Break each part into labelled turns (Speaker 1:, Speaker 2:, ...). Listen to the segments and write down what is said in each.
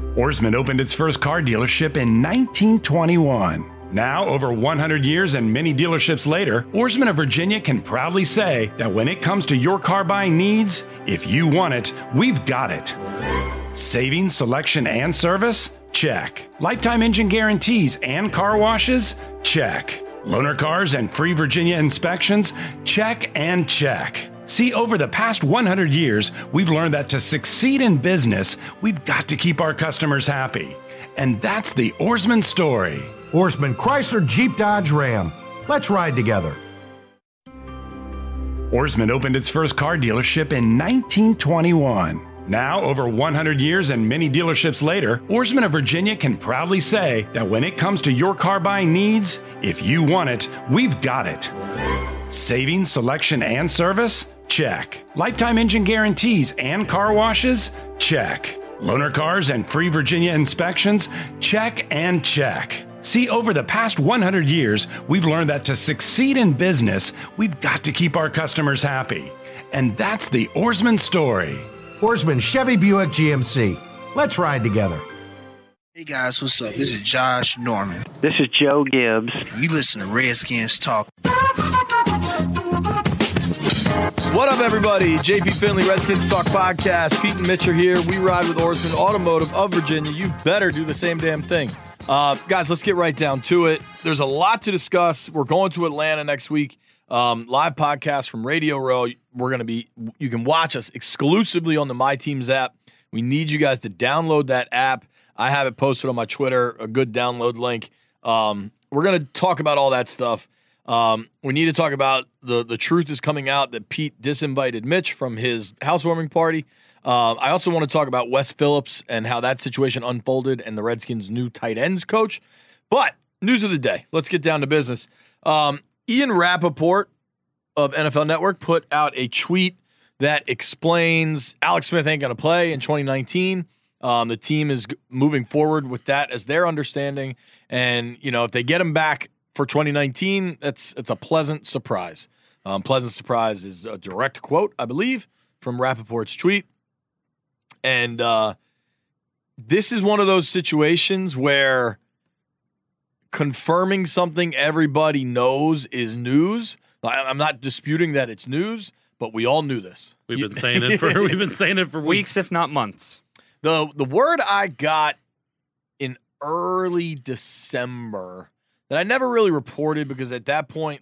Speaker 1: Oarsman opened its first car dealership in 1921. Now, over 100 years and many dealerships later, Oarsman of Virginia can proudly say that when it comes to your car buying needs, if you want it, we've got it. Savings, selection, and service? Check. Lifetime engine guarantees and car washes? Check. Loaner cars and free Virginia inspections? Check and check. See, over the past 100 years, we've learned that to succeed in business, we've got to keep our customers happy. And that's the Oarsman story.
Speaker 2: Oarsman Chrysler Jeep Dodge Ram. Let's ride together.
Speaker 1: Oarsman opened its first car dealership in 1921. Now, over 100 years and many dealerships later, Oarsman of Virginia can proudly say that when it comes to your car buying needs, if you want it, we've got it. Savings, selection, and service? Check. Lifetime engine guarantees and car washes? Check. Loaner cars and free Virginia inspections? Check and check. See, over the past 100 years, we've learned that to succeed in business, we've got to keep our customers happy. And that's the Oarsman story.
Speaker 2: Oarsman Chevy Buick GMC. Let's ride together.
Speaker 3: Hey guys, what's up? This is Josh Norman.
Speaker 4: This is Joe Gibbs.
Speaker 3: You listen to Redskins Talk.
Speaker 5: What up, everybody? JP Finley, Redskins Talk Podcast. Pete and Mitch are here. We ride with Oarsman Automotive of Virginia. You better do the same damn thing. Guys, let's get right down to it. There's a lot to discuss. We're going to Atlanta next week. Live podcast from Radio Row. You can watch us exclusively on the My Teams app. We need you guys to download that app. I have it posted on my Twitter, a good download link. We're going to talk about all that stuff. We need to talk about the truth is coming out that Pete disinvited Mitch from his housewarming party. I also want to talk about Wes Phillips and how that situation unfolded and the Redskins' new tight ends coach. But news of the day. Let's get down to business. Ian Rappaport of NFL Network put out a tweet that explains Alex Smith ain't going to play in 2019. The team is moving forward with that as their understanding. And, if they get him back for 2019, it's a pleasant surprise. Pleasant surprise is a direct quote, I believe, from Rappaport's tweet. And this is one of those situations where confirming something everybody knows is news. I'm not disputing that it's news, but we all knew this.
Speaker 6: We've been saying it for
Speaker 4: Weeks, if not months.
Speaker 5: The word I got in early December that I never really reported because at that point,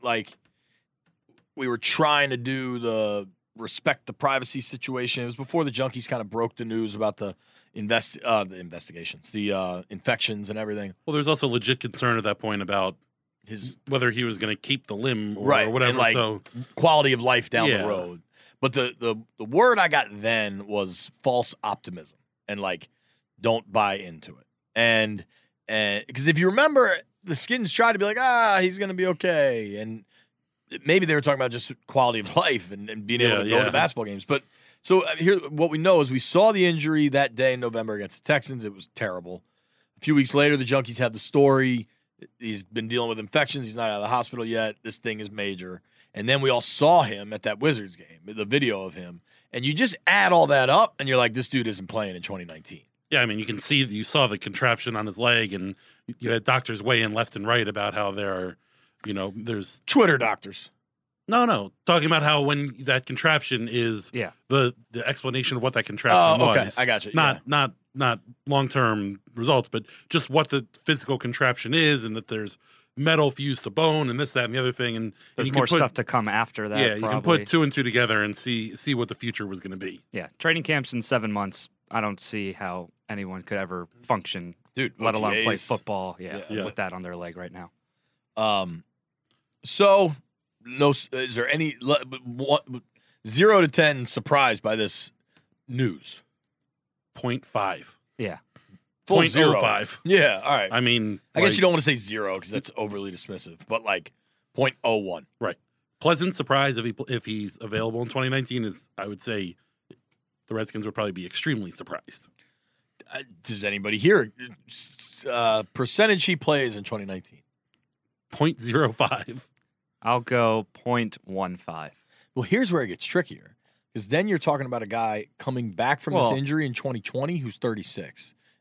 Speaker 5: we were trying to do the respect the privacy situation. It was before the Junkies kind of broke the news about the investigations, the infections and everything.
Speaker 6: Well, there's also legit concern at that point about whether he was going to keep the limb or whatever.
Speaker 5: And
Speaker 6: so
Speaker 5: quality of life down the road. But the word I got then was false optimism and don't buy into it. And because if you remember, the Skins tried to be he's going to be okay. And maybe they were talking about just quality of life and being able to go to basketball games. But so here, what we know is we saw the injury that day in November against the Texans. It was terrible. A few weeks later, the Junkies had the story. He's been dealing with infections. He's not out of the hospital yet. This thing is major. And then we all saw him at that Wizards game, the video of him. And you just add all that up, and you're like, this dude isn't playing in 2019.
Speaker 6: Yeah, I mean, you saw the contraption on his leg, and you had doctors weigh in left and right about how there's
Speaker 5: Twitter doctors.
Speaker 6: No, talking about how when that contraption is the explanation of what that contraption was.
Speaker 5: Okay, I got you.
Speaker 6: Not long-term results, but just what the physical contraption is, and that there's metal fused to bone, and this, that, and the other thing. And
Speaker 4: there's more stuff to come after that.
Speaker 6: Yeah, you can put two and two together and see what the future was going to be.
Speaker 4: Yeah, training camps in 7 months. I don't see how anyone could ever function, let
Speaker 5: OTAs.
Speaker 4: alone play football. With that on their leg right now.
Speaker 5: So, is there any 0 to 10 surprised by this news?
Speaker 6: 0.5.
Speaker 4: Yeah.
Speaker 5: Full
Speaker 6: 0.05.
Speaker 5: Yeah, all right.
Speaker 6: I mean,
Speaker 5: I guess you don't want to say 0 because that's overly dismissive, but 0.01.
Speaker 6: Right. Pleasant surprise if he's available in 2019 is, I would say, the Redskins would probably be extremely surprised.
Speaker 5: Does anybody here percentage he plays in 2019?
Speaker 6: 0.05.
Speaker 4: I'll go 0.15.
Speaker 5: Well, here's where it gets trickier because then you're talking about a guy coming back from this injury in 2020 who's 36.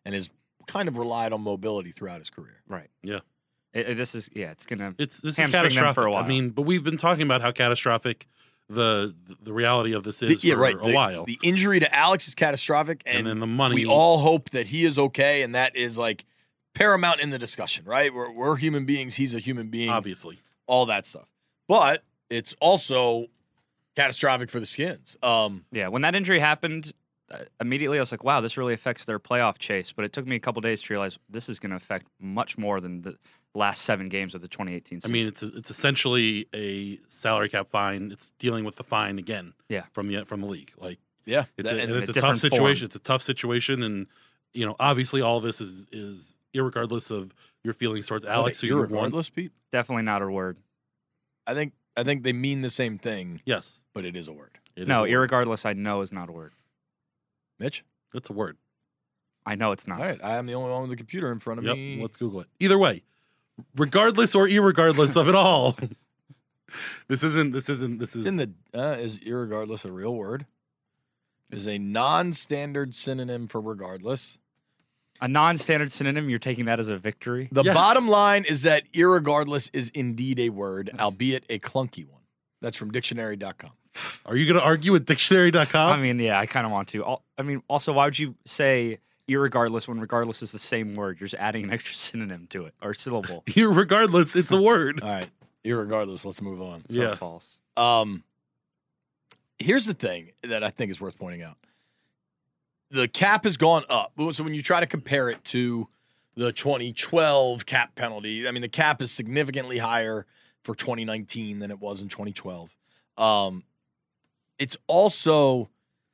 Speaker 5: and has kind of relied on mobility throughout his career.
Speaker 4: Right.
Speaker 6: Yeah.
Speaker 4: It's gonna.
Speaker 6: This is
Speaker 4: hamstring them
Speaker 6: catastrophic
Speaker 4: for a while.
Speaker 6: I mean, but we've been talking about how catastrophic the reality of this is for a while.
Speaker 5: The injury to Alex is catastrophic,
Speaker 6: and then the money.
Speaker 5: We all hope that he is okay, and that is like paramount in the discussion, right? We're human beings. He's a human being.
Speaker 6: Obviously.
Speaker 5: All that stuff. But it's also catastrophic for the Skins.
Speaker 4: Yeah, when that injury happened, immediately I was like, wow, this really affects their playoff chase. But it took me a couple days to realize this is going to affect much more than the last 7 games of the 2018 season.
Speaker 6: I mean, it's essentially a salary cap fine. It's dealing with the fine again.
Speaker 4: Yeah.
Speaker 6: From the league. Like,
Speaker 5: yeah,
Speaker 6: it's
Speaker 5: and
Speaker 6: it's
Speaker 4: a
Speaker 6: a tough
Speaker 4: different
Speaker 6: situation.
Speaker 4: form.
Speaker 6: It's a tough situation, and obviously all this is irregardless of your feelings towards Alex. Who you want.
Speaker 5: Regardless, Pete.
Speaker 4: Definitely not a word.
Speaker 5: I think they mean the same thing.
Speaker 6: Yes,
Speaker 5: but it is a word.
Speaker 4: No, irregardless, I know is not a word.
Speaker 5: Mitch,
Speaker 6: it's a word.
Speaker 4: I know it's not.
Speaker 5: All right, I am the only one with the computer in front of me.
Speaker 6: Let's Google it. Either way, regardless or irregardless of it all, this is
Speaker 5: in the is irregardless a real word? Is a non-standard synonym for regardless.
Speaker 4: A non-standard synonym, you're taking that as a victory?
Speaker 5: The bottom line is that irregardless is indeed a word, albeit a clunky one. That's from dictionary.com.
Speaker 6: Are you going to argue with dictionary.com?
Speaker 4: I mean, yeah, I kind of want to. I mean, also, why would you say irregardless when regardless is the same word? You're just adding an extra synonym to it, or syllable.
Speaker 6: Irregardless, it's a word.
Speaker 5: All right. Irregardless, let's move on.
Speaker 4: So
Speaker 6: Yeah.
Speaker 4: False.
Speaker 5: Here's the thing that I think is worth pointing out. The cap has gone up. So when you try to compare it to the 2012 cap penalty, I mean, the cap is significantly higher for 2019 than it was in 2012. It's also,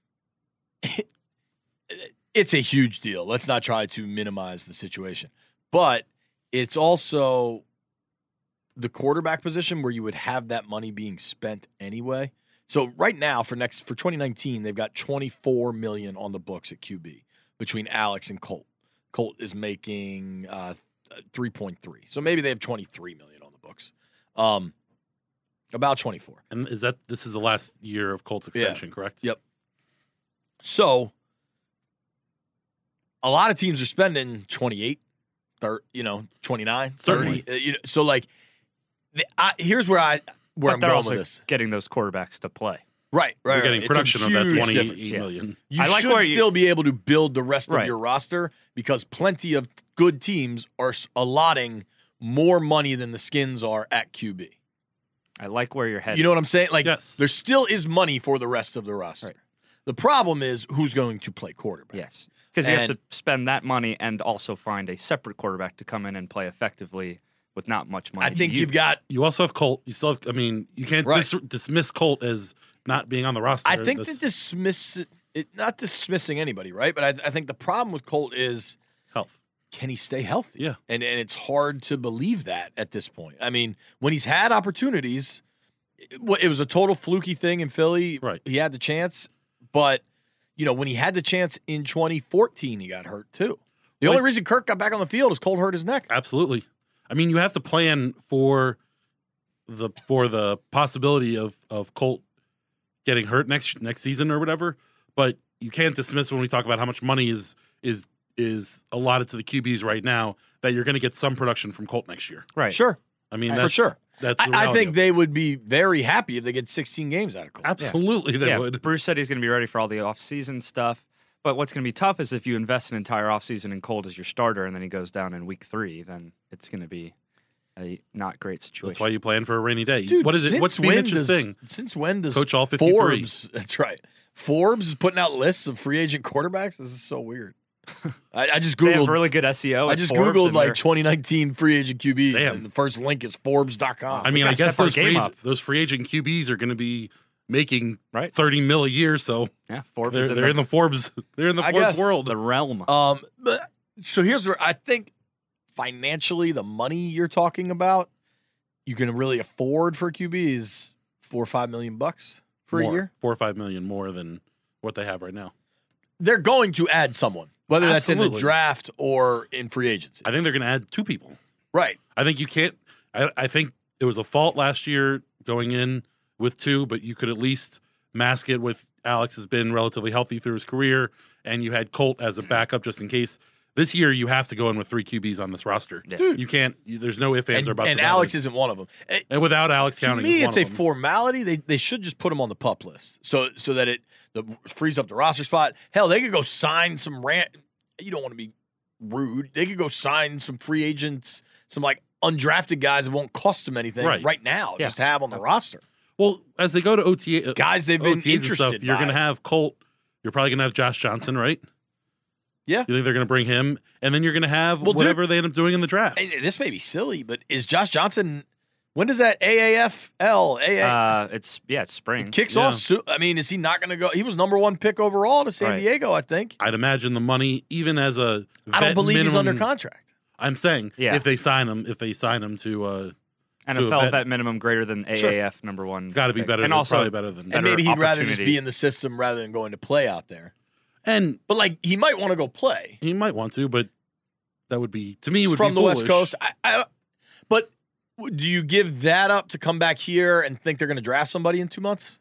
Speaker 5: it's a huge deal. Let's not try to minimize the situation. But it's also the quarterback position where you would have that money being spent anyway. So right now for 2019, they've got $24 million on the books at QB between Alex and Colt. Colt is making 3.3. So maybe they have $23 million on the books. About 24.
Speaker 6: And this is the last year of Colt's extension, correct?
Speaker 5: Yep. So a lot of teams are spending 28, 29, 30. So like here's where I'm
Speaker 4: they're
Speaker 5: going
Speaker 4: also
Speaker 5: with this.
Speaker 4: Getting those quarterbacks to play.
Speaker 5: Right.
Speaker 6: You're getting
Speaker 5: It's
Speaker 6: production
Speaker 5: a
Speaker 6: of that
Speaker 5: huge
Speaker 6: 28
Speaker 5: difference.
Speaker 6: million.
Speaker 5: You
Speaker 4: I like
Speaker 5: should
Speaker 4: where you-
Speaker 5: still be able to build the rest of
Speaker 4: Right.
Speaker 5: your roster because plenty of good teams are allotting more money than the Skins are at QB.
Speaker 4: I like where you're headed.
Speaker 5: You know what I'm saying? Like,
Speaker 6: Yes.
Speaker 5: there still is money for the rest of the roster.
Speaker 4: Right.
Speaker 5: The problem is who's going to play quarterback.
Speaker 4: Yes. Because you have
Speaker 5: And-
Speaker 4: to spend that money and also find a separate quarterback to come in and play effectively with not much money.
Speaker 5: I think
Speaker 4: to
Speaker 5: you've
Speaker 4: use.
Speaker 5: got.
Speaker 6: You also have Colt. You still have, I mean, you can't
Speaker 5: Right.
Speaker 6: dismiss Colt as not being on the roster.
Speaker 5: I think
Speaker 6: That's
Speaker 5: not dismissing anybody, right? But I think the problem with Colt is
Speaker 6: health.
Speaker 5: can he stay healthy?
Speaker 6: Yeah.
Speaker 5: And it's hard to believe that at this point. I mean, when he's had opportunities, it was a total fluky thing in Philly.
Speaker 6: Right.
Speaker 5: He had the chance, but when he had the chance in 2014, he got hurt too. The only reason Kirk got back on the field is Colt hurt his neck.
Speaker 6: Absolutely. I mean, you have to plan for the possibility of Colt getting hurt next season or whatever, but you can't dismiss when we talk about how much money is allotted to the QBs right now that you're going to get some production from Colt next year.
Speaker 4: Right.
Speaker 5: Sure.
Speaker 6: I mean,
Speaker 5: For
Speaker 6: that's
Speaker 5: sure.
Speaker 6: That's the
Speaker 5: I
Speaker 6: reality
Speaker 5: think
Speaker 6: of it.
Speaker 5: they would be very happy if they get 16 games out of Colt.
Speaker 6: Absolutely they would.
Speaker 4: Bruce said he's going to be ready for all the offseason stuff. But what's going to be tough is if you invest an entire offseason in Colt as your starter and then he goes down in week 3, then it's going to be a not great situation.
Speaker 6: That's why you plan for a rainy day.
Speaker 5: Dude,
Speaker 6: what is it? What's Mitch's thing?
Speaker 5: Since when does
Speaker 6: Coach all 53?
Speaker 5: Forbes? That's right. Forbes is putting out lists of free agent quarterbacks. This is so weird. I just
Speaker 4: they have
Speaker 5: googled.
Speaker 4: really good SEO.
Speaker 5: I
Speaker 4: at
Speaker 5: just
Speaker 4: Forbes
Speaker 5: googled
Speaker 4: and
Speaker 5: like
Speaker 4: they're-
Speaker 5: 2019 free agent QBs,
Speaker 6: Damn.
Speaker 5: and the first link is Forbes.com.
Speaker 6: I mean, I
Speaker 4: gotta
Speaker 6: guess
Speaker 4: step our
Speaker 6: those
Speaker 4: game up.
Speaker 6: those free agent QBs are going to be making
Speaker 4: Right.
Speaker 6: $30 million a year, so
Speaker 4: Yeah, Forbes
Speaker 6: they're,
Speaker 4: is
Speaker 6: they're in the Forbes. They're in the
Speaker 5: I
Speaker 6: Forbes
Speaker 5: guess.
Speaker 6: world.
Speaker 4: the realm.
Speaker 5: But so here's where I think financially, the money you're talking about, you can really afford for QB is $4 or $5 million for a
Speaker 6: More,
Speaker 5: year.
Speaker 6: 4 or 5 million more than what they have right now.
Speaker 5: They're going to add someone, whether that's in the
Speaker 6: Absolutely.
Speaker 5: draft or in free agency.
Speaker 6: I think they're going to add 2 people.
Speaker 5: Right.
Speaker 6: I think you can't. I think it was a fault last year going in with 2, but you could at least mask it with Alex has been relatively healthy through his career, and you had Colt as a backup just in case. This year, you have to go in with 3 QBs on this roster.
Speaker 4: Yeah.
Speaker 5: Dude.
Speaker 6: You can't. There's no ifs, ands, or buts.
Speaker 5: And
Speaker 6: about
Speaker 5: Alex
Speaker 6: it.
Speaker 5: isn't one of them.
Speaker 6: And without Alex
Speaker 5: To
Speaker 6: counting,
Speaker 5: me,
Speaker 6: is
Speaker 5: it's
Speaker 6: one
Speaker 5: a
Speaker 6: of them.
Speaker 5: formality. They should just put him on the PUP list so that it frees up the roster spot. Hell, they could go sign some You don't want to be rude. They could go sign some free agents, some like undrafted guys that won't cost them anything right now.
Speaker 4: Yeah.
Speaker 5: Just to have on the roster.
Speaker 6: Well, as they go to OTA,
Speaker 5: Guys they've been
Speaker 6: OTAs and
Speaker 5: interested
Speaker 6: stuff, you're
Speaker 5: by.
Speaker 6: going to have Colt. You're probably going to have Josh Johnson, right?
Speaker 5: Yeah.
Speaker 6: You think they're going to bring him, and then you're going to have
Speaker 5: Well, dude-
Speaker 6: whatever they end up doing in the draft.
Speaker 5: Hey, this may be silly, but is Josh Johnson? When does that AAFL
Speaker 4: It's spring.
Speaker 5: it kicks
Speaker 6: Yeah.
Speaker 5: off? I mean, is he not going to go? He was number 1 pick overall to San
Speaker 4: Right.
Speaker 5: Diego, I think.
Speaker 6: I'd imagine the money, even as a
Speaker 5: I don't
Speaker 6: vet
Speaker 5: believe he's
Speaker 6: minimum,
Speaker 5: under contract.
Speaker 6: I'm saying
Speaker 4: Yeah.
Speaker 6: if they sign him to
Speaker 4: NFL
Speaker 6: vet.
Speaker 4: vet minimum greater than
Speaker 5: Sure.
Speaker 4: AAF number 1.
Speaker 6: it's got to be
Speaker 4: pick.
Speaker 6: better.
Speaker 4: and
Speaker 6: than,
Speaker 4: also
Speaker 6: probably better than.
Speaker 5: And
Speaker 4: better
Speaker 5: maybe he'd rather just
Speaker 4: opportunity.
Speaker 5: be in the system rather than going to play out there.
Speaker 6: And
Speaker 5: But like, he might want to go play.
Speaker 6: he might want to, but that would be to me would
Speaker 5: From
Speaker 6: be
Speaker 5: the West
Speaker 6: foolish.
Speaker 5: Coast. But do you give that up to come back here and think they're going to draft somebody in 2 months?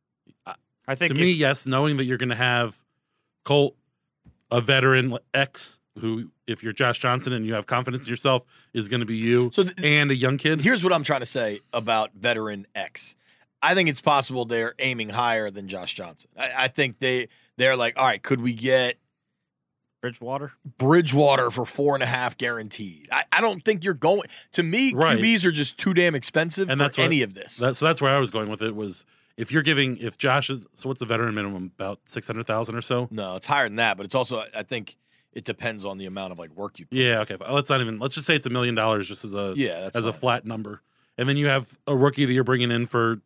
Speaker 4: I think
Speaker 6: To me, yes, knowing that you're going to have Colt, a veteran X, who, if you're Josh Johnson and you have confidence in yourself, is going to be you,
Speaker 5: So
Speaker 6: and a young kid.
Speaker 5: here's what I'm trying to say about veteran X. I think it's possible they're aiming higher than Josh Johnson. I think they're like, all right, could we get
Speaker 4: Bridgewater.
Speaker 5: Bridgewater for 4.5 guaranteed? I don't think you're going. To me,
Speaker 6: Right.
Speaker 5: QBs are just too damn expensive
Speaker 6: And
Speaker 5: for
Speaker 6: that's what-
Speaker 5: any of this.
Speaker 6: So that's where I was going with it. Was if Josh is, so what's the veteran minimum, about 600,000 or so?
Speaker 5: No, it's higher than that, but it's also, I think it depends on the amount of like work you put.
Speaker 6: Yeah, okay. Let's just say it's $1 million just as a
Speaker 5: Yeah, that's
Speaker 6: as a
Speaker 5: fine.
Speaker 6: flat number, and then you have a rookie that you're bringing in for,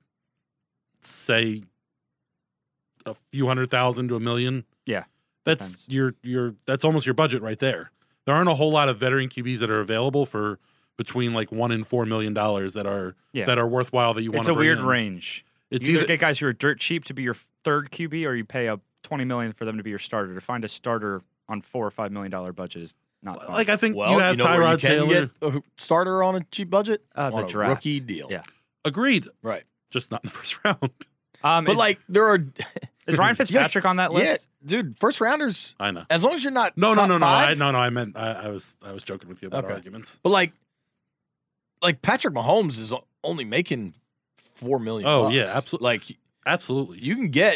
Speaker 6: say, a few $100,000 to $1 million.
Speaker 4: Yeah,
Speaker 6: That's
Speaker 4: depends.
Speaker 6: that's almost your budget right there. There aren't a whole lot of veteran QBs that are available for between like $1 and $4 million that are worthwhile that you want
Speaker 4: It's
Speaker 6: to
Speaker 4: a
Speaker 6: bring
Speaker 4: weird
Speaker 6: in.
Speaker 4: range.
Speaker 6: It's
Speaker 4: You either
Speaker 6: either
Speaker 4: get guys who are dirt cheap to be your third QB, or you pay a $20 million for them to be your starter. To find a starter on $4 or $5 million budget is not fun.
Speaker 6: like I think
Speaker 5: Well,
Speaker 6: you have
Speaker 5: know where
Speaker 6: Tyrod
Speaker 5: you can
Speaker 6: Taylor.
Speaker 5: get a starter on a cheap budget?
Speaker 4: The
Speaker 5: On a
Speaker 4: draft.
Speaker 5: rookie deal.
Speaker 4: Yeah.
Speaker 6: Agreed,
Speaker 5: Right.
Speaker 6: just not in the first round.
Speaker 5: But
Speaker 4: is,
Speaker 5: like, there are.
Speaker 4: is Ryan Fitzpatrick on that list?
Speaker 5: Yeah, dude, first rounders,
Speaker 6: I know.
Speaker 5: as long as you're not.
Speaker 6: No.
Speaker 5: top five,
Speaker 6: I meant I was joking with you about
Speaker 5: Okay.
Speaker 6: arguments.
Speaker 5: But like Patrick Mahomes is only making $4 million.
Speaker 6: Oh,
Speaker 5: bucks.
Speaker 6: yeah, absolutely.
Speaker 5: Like,
Speaker 6: Absolutely.
Speaker 5: you can get.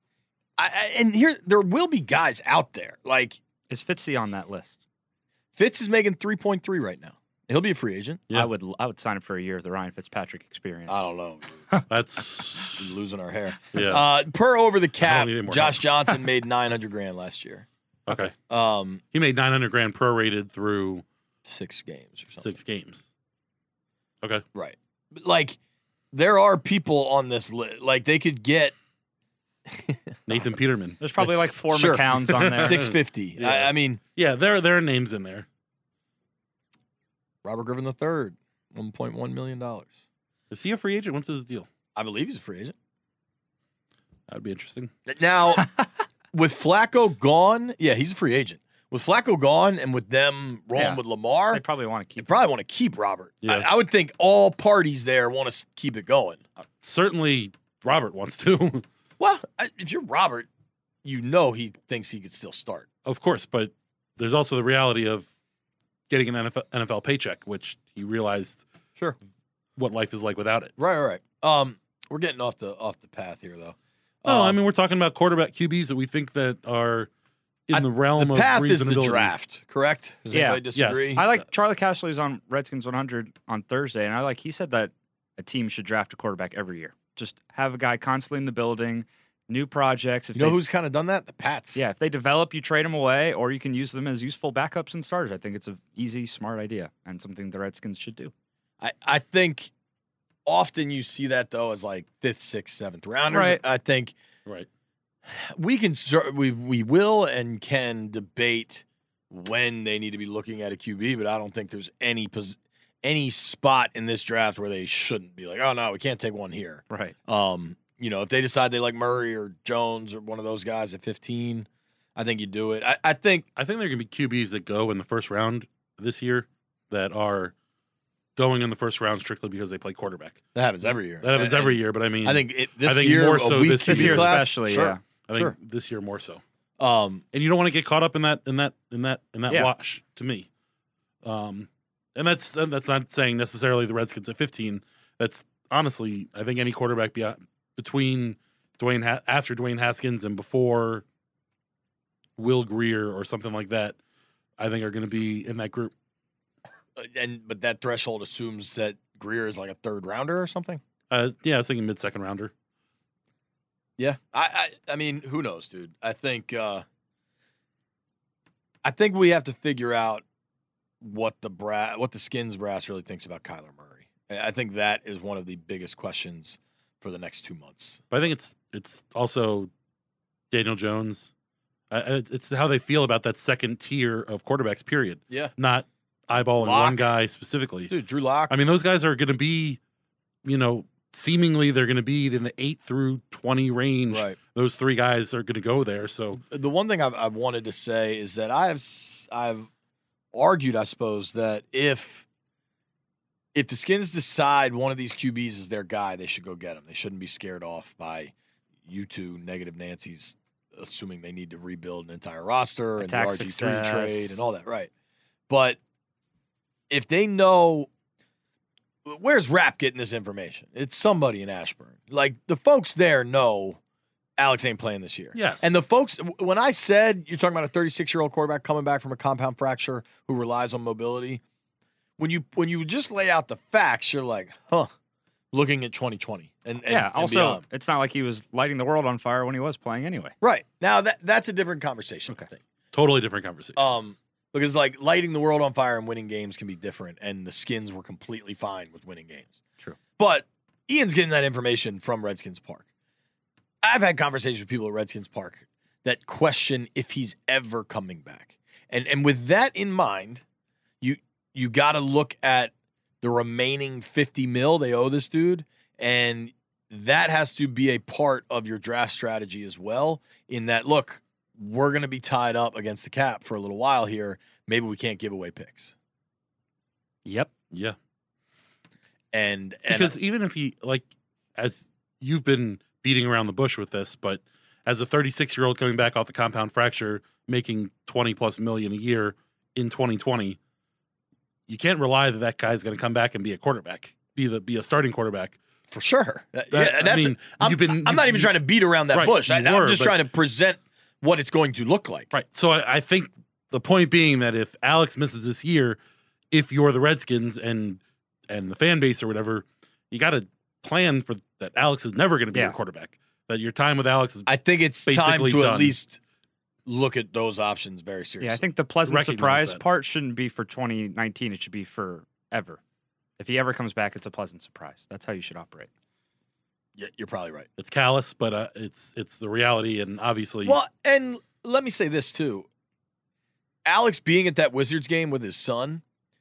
Speaker 5: And here, there will be guys out there. Like,
Speaker 4: Is Fitzy on that list?
Speaker 5: Fitz is making 3.3 right now. He'll be a free agent.
Speaker 6: Yeah.
Speaker 4: I would sign up for a year of the Ryan Fitzpatrick experience.
Speaker 5: I don't know.
Speaker 6: That's
Speaker 5: We're losing our hair.
Speaker 6: yeah.
Speaker 5: Per over the cap,
Speaker 6: need any more
Speaker 5: Josh
Speaker 6: help.
Speaker 5: Johnson made $900,000 last year.
Speaker 6: Okay.
Speaker 5: He
Speaker 6: He made $900,000 prorated through
Speaker 5: 6 games or something.
Speaker 6: 6 games. Okay.
Speaker 5: Right. But like, there are people on this list. Like, they could get
Speaker 6: Nathan Peterman.
Speaker 4: There's probably like 4
Speaker 5: Sure.
Speaker 4: McCowns on there.
Speaker 5: 650.
Speaker 6: Yeah.
Speaker 5: I mean,
Speaker 6: Yeah, there are names in there.
Speaker 5: Robert Griffin III, $1.1 million.
Speaker 6: Is he a free agent? What's his deal?
Speaker 5: I believe he's a free agent.
Speaker 6: That would be interesting.
Speaker 5: Now, with Flacco gone, yeah, he's a free agent. With Flacco gone and with them rolling
Speaker 4: Yeah.
Speaker 5: with Lamar,
Speaker 4: They probably want to
Speaker 5: they
Speaker 4: keep.
Speaker 5: probably want to keep Robert.
Speaker 6: Yeah.
Speaker 5: I would think all parties there want to keep it going.
Speaker 6: Certainly Robert wants to.
Speaker 5: Well, if you're Robert, you know he thinks he could still start.
Speaker 6: Of course, but there's also the reality of getting an NFL paycheck, which he realized
Speaker 5: Sure.
Speaker 6: what life is like without it.
Speaker 5: Right. We're getting off the path here though.
Speaker 6: No, I mean, we're talking about quarterback QBs that we think that are in the realm
Speaker 5: the
Speaker 6: of
Speaker 5: path is the
Speaker 6: reasonability.
Speaker 5: draft, correct? Does
Speaker 4: Yeah.
Speaker 5: anybody disagree?
Speaker 6: Yes.
Speaker 4: I like Charlie Cashley's on Redskins 100 on Thursday, and he said that a team should draft a quarterback every year. Just have a guy constantly in the building, new projects. If
Speaker 5: You know
Speaker 4: they,
Speaker 5: who's kind of done that? The Pats.
Speaker 4: yeah, if they develop, you trade them away, or you can use them as useful backups and starters. I think it's an easy, smart idea and something the Redskins should do.
Speaker 5: I think often you see that though as like 5th, 6th, 7th rounders.
Speaker 4: Right.
Speaker 5: I think
Speaker 6: Right.
Speaker 5: we can we will and can debate when they need to be looking at a QB, but I don't think there's any spot in this draft where they shouldn't be like, oh no, we can't take one here.
Speaker 4: Right.
Speaker 5: If they decide they like Murray or Jones or one of those guys at 15, I think you do it. I think
Speaker 6: I think there are going to be QBs that go in the first round this year that are going in the first round strictly because they play quarterback.
Speaker 5: that happens every year.
Speaker 6: That happens every year, but I mean,
Speaker 5: I think this
Speaker 6: I think
Speaker 5: year,
Speaker 6: more
Speaker 5: a
Speaker 6: so
Speaker 5: weak
Speaker 6: this
Speaker 5: QB
Speaker 4: year
Speaker 5: class,
Speaker 4: especially,
Speaker 5: sure.
Speaker 4: yeah.
Speaker 6: I think
Speaker 5: sure.
Speaker 6: this year more so. And you don't want to get caught up in that
Speaker 4: Yeah.
Speaker 6: wash to me. And that's not saying necessarily the Redskins at 15. That's honestly, I think any quarterback between after Dwayne Haskins and before Will Grier or something like that, I think are going to be in that group.
Speaker 5: But that threshold assumes that Grier is like a third rounder or something.
Speaker 6: Yeah, I was thinking mid-second rounder.
Speaker 5: Yeah, I mean, who knows, dude? I think we have to figure out what the Skins brass really thinks about Kyler Murray. I think that is one of the biggest questions for the next 2 months.
Speaker 6: But I think it's also Daniel Jones. It's how they feel about that second tier of quarterbacks. Period.
Speaker 5: Yeah,
Speaker 6: Not eyeballing
Speaker 5: Lock.
Speaker 6: one guy specifically.
Speaker 5: dude, Drew Lock.
Speaker 6: I mean, those guys are going to be, seemingly they're going to be in the 8 through 20 range.
Speaker 5: Right.
Speaker 6: Those three guys are going to go there. So
Speaker 5: The one thing I've wanted to say is that I've argued, I suppose, that if the Skins decide one of these QBs is their guy, they should go get him. They shouldn't be scared off by you two negative Nancy's assuming they need to rebuild an entire roster and the
Speaker 4: Attack
Speaker 5: RG3
Speaker 4: success.
Speaker 5: trade and all that, right? But if they know, where's Rapp getting this information? It's somebody in Ashburn. Like, the folks there know Alex ain't playing this year.
Speaker 6: yes,
Speaker 5: And the folks, when I said you're talking about a 36-year-old quarterback coming back from a compound fracture who relies on mobility, when you just lay out the facts, you're like, looking at 2020 and
Speaker 4: Also,
Speaker 5: beyond.
Speaker 4: it's not like he was lighting the world on fire when he was playing anyway.
Speaker 5: Right. Now that's a different conversation, I think.
Speaker 6: totally different conversation.
Speaker 5: Because like lighting the world on fire and winning games can be different, and the Skins were completely fine with winning games.
Speaker 4: True.
Speaker 5: But Ian's getting that information from Redskins Park. I've had conversations with people at Redskins Park that question if he's ever coming back. And with that in mind, you got to look at the remaining $50 million they owe this dude, and that has to be a part of your draft strategy as well, in that, look, we're going to be tied up against the cap for a little while here. Maybe we can't give away picks.
Speaker 4: Yep.
Speaker 6: yeah.
Speaker 5: And
Speaker 6: Because even if he, as you've been beating around the bush with this, but as a 36-year-old coming back off the compound fracture, making $20+ million a year in 2020, you can't rely that guy's going to come back and be a quarterback, be a starting quarterback.
Speaker 5: for sure. I'm not even trying to beat around that
Speaker 6: Right,
Speaker 5: bush.
Speaker 6: you
Speaker 5: I'm
Speaker 6: were,
Speaker 5: just
Speaker 6: but-
Speaker 5: trying to present what it's going to look like.
Speaker 6: Right. So I think the point being that if Alex misses this year, if you're the Redskins and the fan base or whatever, you got to plan for that. Alex is never going to be your quarterback. That your time with Alex is
Speaker 5: I think it's time
Speaker 6: basically
Speaker 5: to
Speaker 6: done.
Speaker 5: at least look at those options very seriously.
Speaker 4: Yeah, I think the pleasant
Speaker 6: Recognize
Speaker 4: surprise
Speaker 6: that.
Speaker 4: part shouldn't be for 2019. It should be forever. If he ever comes back, it's a pleasant surprise. That's how you should operate.
Speaker 5: Yeah, you're probably right.
Speaker 6: it's callous, but it's the reality, and obviously,
Speaker 5: Well, and let me say this too. Alex being at that Wizards game with his son,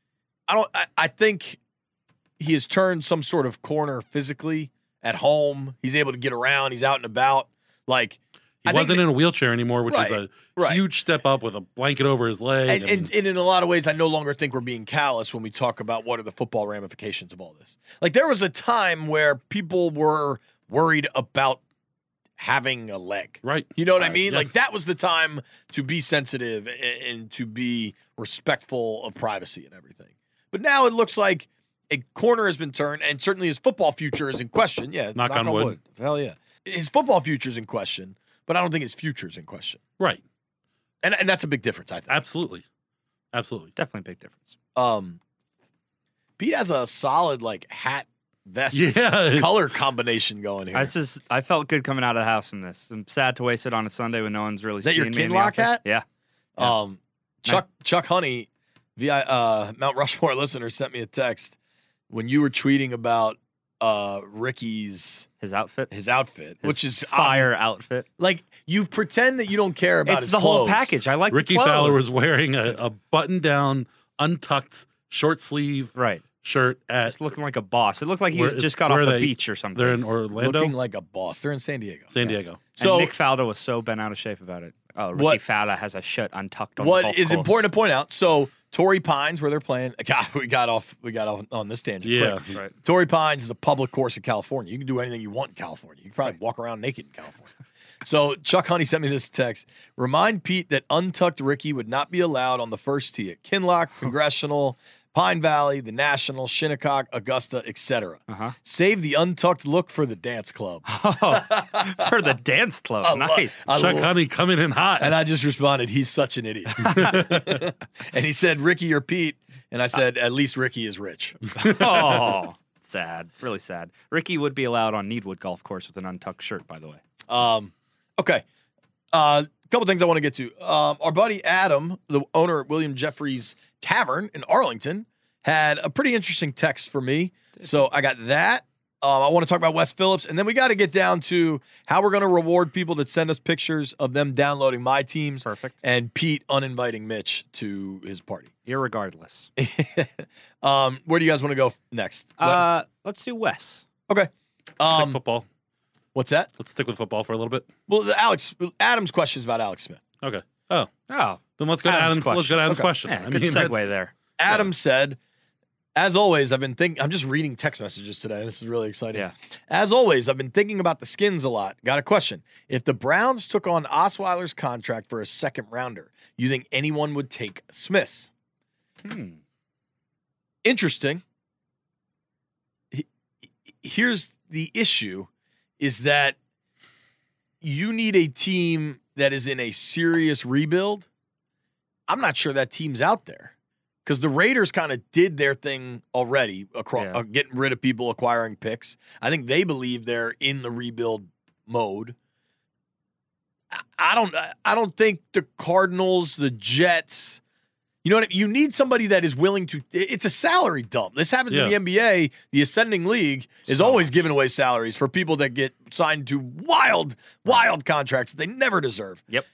Speaker 5: I think he has turned some sort of corner physically at home. He's able to get around. He's out and about. Like,
Speaker 6: he
Speaker 5: I think
Speaker 6: wasn't in a wheelchair anymore, which is
Speaker 5: Right,
Speaker 6: a
Speaker 5: right.
Speaker 6: huge step up with a blanket over his leg.
Speaker 5: And in a lot of ways, I no longer think we're being callous when we talk about what are the football ramifications of all this. Like, there was a time where people were worried about having a leg.
Speaker 6: right.
Speaker 5: You know what I mean?
Speaker 6: Yes.
Speaker 5: Like, that was the time to be sensitive and to be respectful of privacy and everything. But now it looks like a corner has been turned, and certainly his football future is in question. Yeah,
Speaker 6: Knock on wood.
Speaker 5: Hell yeah. His football future is in question, but I don't think his future is in question.
Speaker 6: Right.
Speaker 5: And that's a big difference, I think.
Speaker 6: Absolutely.
Speaker 4: Definitely a big difference.
Speaker 5: Pete has a solid, like, hat vest
Speaker 6: Yeah.
Speaker 5: color combination going here.
Speaker 4: I felt good coming out of the house in this. I'm sad to waste it on a Sunday when no one's really
Speaker 5: Is that your
Speaker 4: seeing me in the
Speaker 5: Kinlock
Speaker 4: office.
Speaker 5: hat?
Speaker 4: Yeah.
Speaker 5: Chuck Honey, Mount Rushmore listener, sent me a text when you were tweeting about Ricky's
Speaker 4: His outfit.
Speaker 5: his outfit,
Speaker 4: His
Speaker 5: which is
Speaker 4: fire outfit.
Speaker 5: like you pretend that you don't care about
Speaker 4: It's
Speaker 5: his
Speaker 4: the whole
Speaker 5: clothes.
Speaker 4: package. I like
Speaker 6: Ricky
Speaker 4: the clothes.
Speaker 6: Fowler was wearing a button-down, untucked, short-sleeve
Speaker 4: right.
Speaker 6: shirt at.
Speaker 4: Just looking like a boss. It looked like he
Speaker 6: Where-
Speaker 4: just got
Speaker 6: where
Speaker 4: off
Speaker 6: are
Speaker 4: the
Speaker 6: they?
Speaker 4: beach or something.
Speaker 6: They're in Orlando,
Speaker 5: looking like a boss. They're in San Diego.
Speaker 6: San Diego.
Speaker 4: And
Speaker 5: So
Speaker 4: Nick Faldo was so bent out of shape about it. Oh, Ricky
Speaker 5: What-
Speaker 4: Fowler has a shirt untucked on the
Speaker 5: what
Speaker 4: golf
Speaker 5: is
Speaker 4: course.
Speaker 5: important to point out? So Torrey Pines, where they're playing. God, we got off on this tangent.
Speaker 6: Yeah.
Speaker 5: quick.
Speaker 4: Right.
Speaker 5: Torrey Pines is a public course in California. You can do anything you want in California. You can probably walk around naked in California. So Chuck Honey sent me this text. Remind Pete that untucked Ricky would not be allowed on the first tee at Kinloch, Congressional, Pine Valley, the National, Shinnecock, Augusta, etc. Save the untucked look for the dance club.
Speaker 4: For the dance club. Nice.
Speaker 6: Chuck Honey coming in hot.
Speaker 5: And I just responded, he's such an idiot. And he said, Ricky or Pete. And I said, at least Ricky is rich.
Speaker 4: Oh, sad. Really sad. Ricky would be allowed on Needwood Golf Course with an untucked shirt, by the way.
Speaker 5: Okay. A couple things I want to get to. Our buddy Adam, the owner of William Jeffries Tavern in Arlington, had a pretty interesting text for me. So I got that. I want to talk about Wes Phillips, and then we got to get down to how we're going to reward people that send us pictures of them downloading my teams.
Speaker 4: Perfect.
Speaker 5: And Pete uninviting Mitch to his party.
Speaker 4: Irregardless.
Speaker 5: Where do you guys want to go next?
Speaker 4: Let's do Wes.
Speaker 5: Okay.
Speaker 6: Stick football.
Speaker 5: What's that?
Speaker 6: Let's stick with football for a little bit.
Speaker 5: Well, Adam's question is about Alex Smith.
Speaker 6: Okay. Oh.
Speaker 4: Then
Speaker 6: let's go to Adam's question. Let's go to Adam's question.
Speaker 4: Yeah, good segue there.
Speaker 5: Adam said, as always, I've been thinking, I'm just reading text messages today. This is really exciting.
Speaker 4: Yeah.
Speaker 5: As always, I've been thinking about the Skins a lot. Got a question. If the Browns took on Osweiler's contract for a second rounder, you think anyone would take Smith's? Interesting. Here's the issue is that you need a team that is in a serious rebuild. I'm not sure that team's out there because the Raiders kind of did their thing already, getting rid of people, acquiring picks. I think they believe they're in the rebuild mode. I don't think the Cardinals, the Jets, you know what I mean? You need somebody that is willing to. It's a salary dump. This happens in the NBA. The ascending league is always giving away salaries for people that get signed to wild contracts that they never deserve.
Speaker 4: Yep.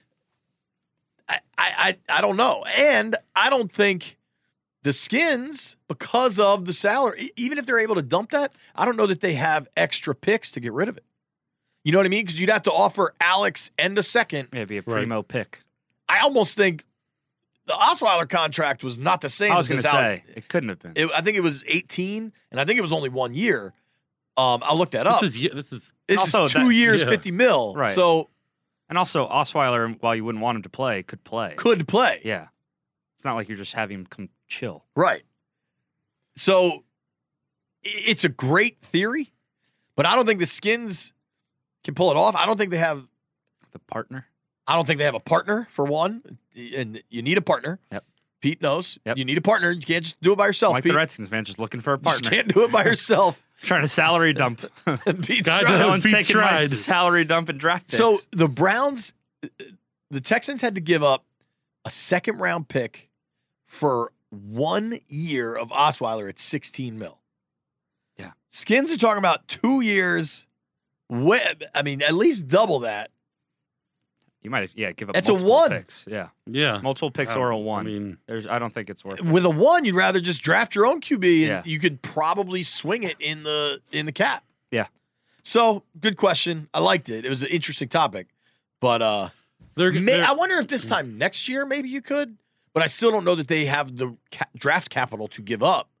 Speaker 5: I don't know. And I don't think the Skins, because of the salary, even if they're able to dump that, I don't know that they have extra picks to get rid of it. You know what I mean? Because you'd have to offer Alex and a second.
Speaker 4: Yeah, it'd be a primo pick.
Speaker 5: I almost think the Osweiler contract was not the same.
Speaker 4: I was going to say, it couldn't have been.
Speaker 5: I think it was 18, and I think it was only 1 year. I'll look that up.
Speaker 6: This is
Speaker 5: also 2 years, 50 mil.
Speaker 4: Right.
Speaker 5: So,
Speaker 4: and also Osweiler, while you wouldn't want him to play, could play. Yeah. It's not like you're just having him come chill.
Speaker 5: Right. So it's a great theory, but I don't think the Skins can pull it off. I don't think they have
Speaker 4: the partner.
Speaker 5: I don't think they have a partner, for one, and you need a partner.
Speaker 4: Yep.
Speaker 5: Pete knows. Yep. You need a partner. You can't just do it by yourself,
Speaker 4: like
Speaker 5: Pete.
Speaker 4: the Redskins, man, just looking for a partner.
Speaker 5: You just can't do it by yourself.
Speaker 4: Trying to salary dump.
Speaker 5: Pete's
Speaker 4: no one's taking my salary dump and draft picks.
Speaker 5: So the Browns, the Texans had to give up a second-round pick for 1 year of Osweiler at 16 mil.
Speaker 4: Yeah.
Speaker 5: Skins are talking about 2 years. At least double that.
Speaker 4: You might have, give up
Speaker 5: That's
Speaker 4: multiple
Speaker 5: a 1.
Speaker 4: picks. Yeah.
Speaker 6: Yeah.
Speaker 4: Multiple picks or a 1. I don't think it's worth it.
Speaker 5: With a 1, you'd rather just draft your own QB and you could probably swing it in the cap.
Speaker 4: Yeah.
Speaker 5: So, good question. I liked it. It was an interesting topic. But I wonder if this time next year maybe you could. But I still don't know that they have the draft capital to give up.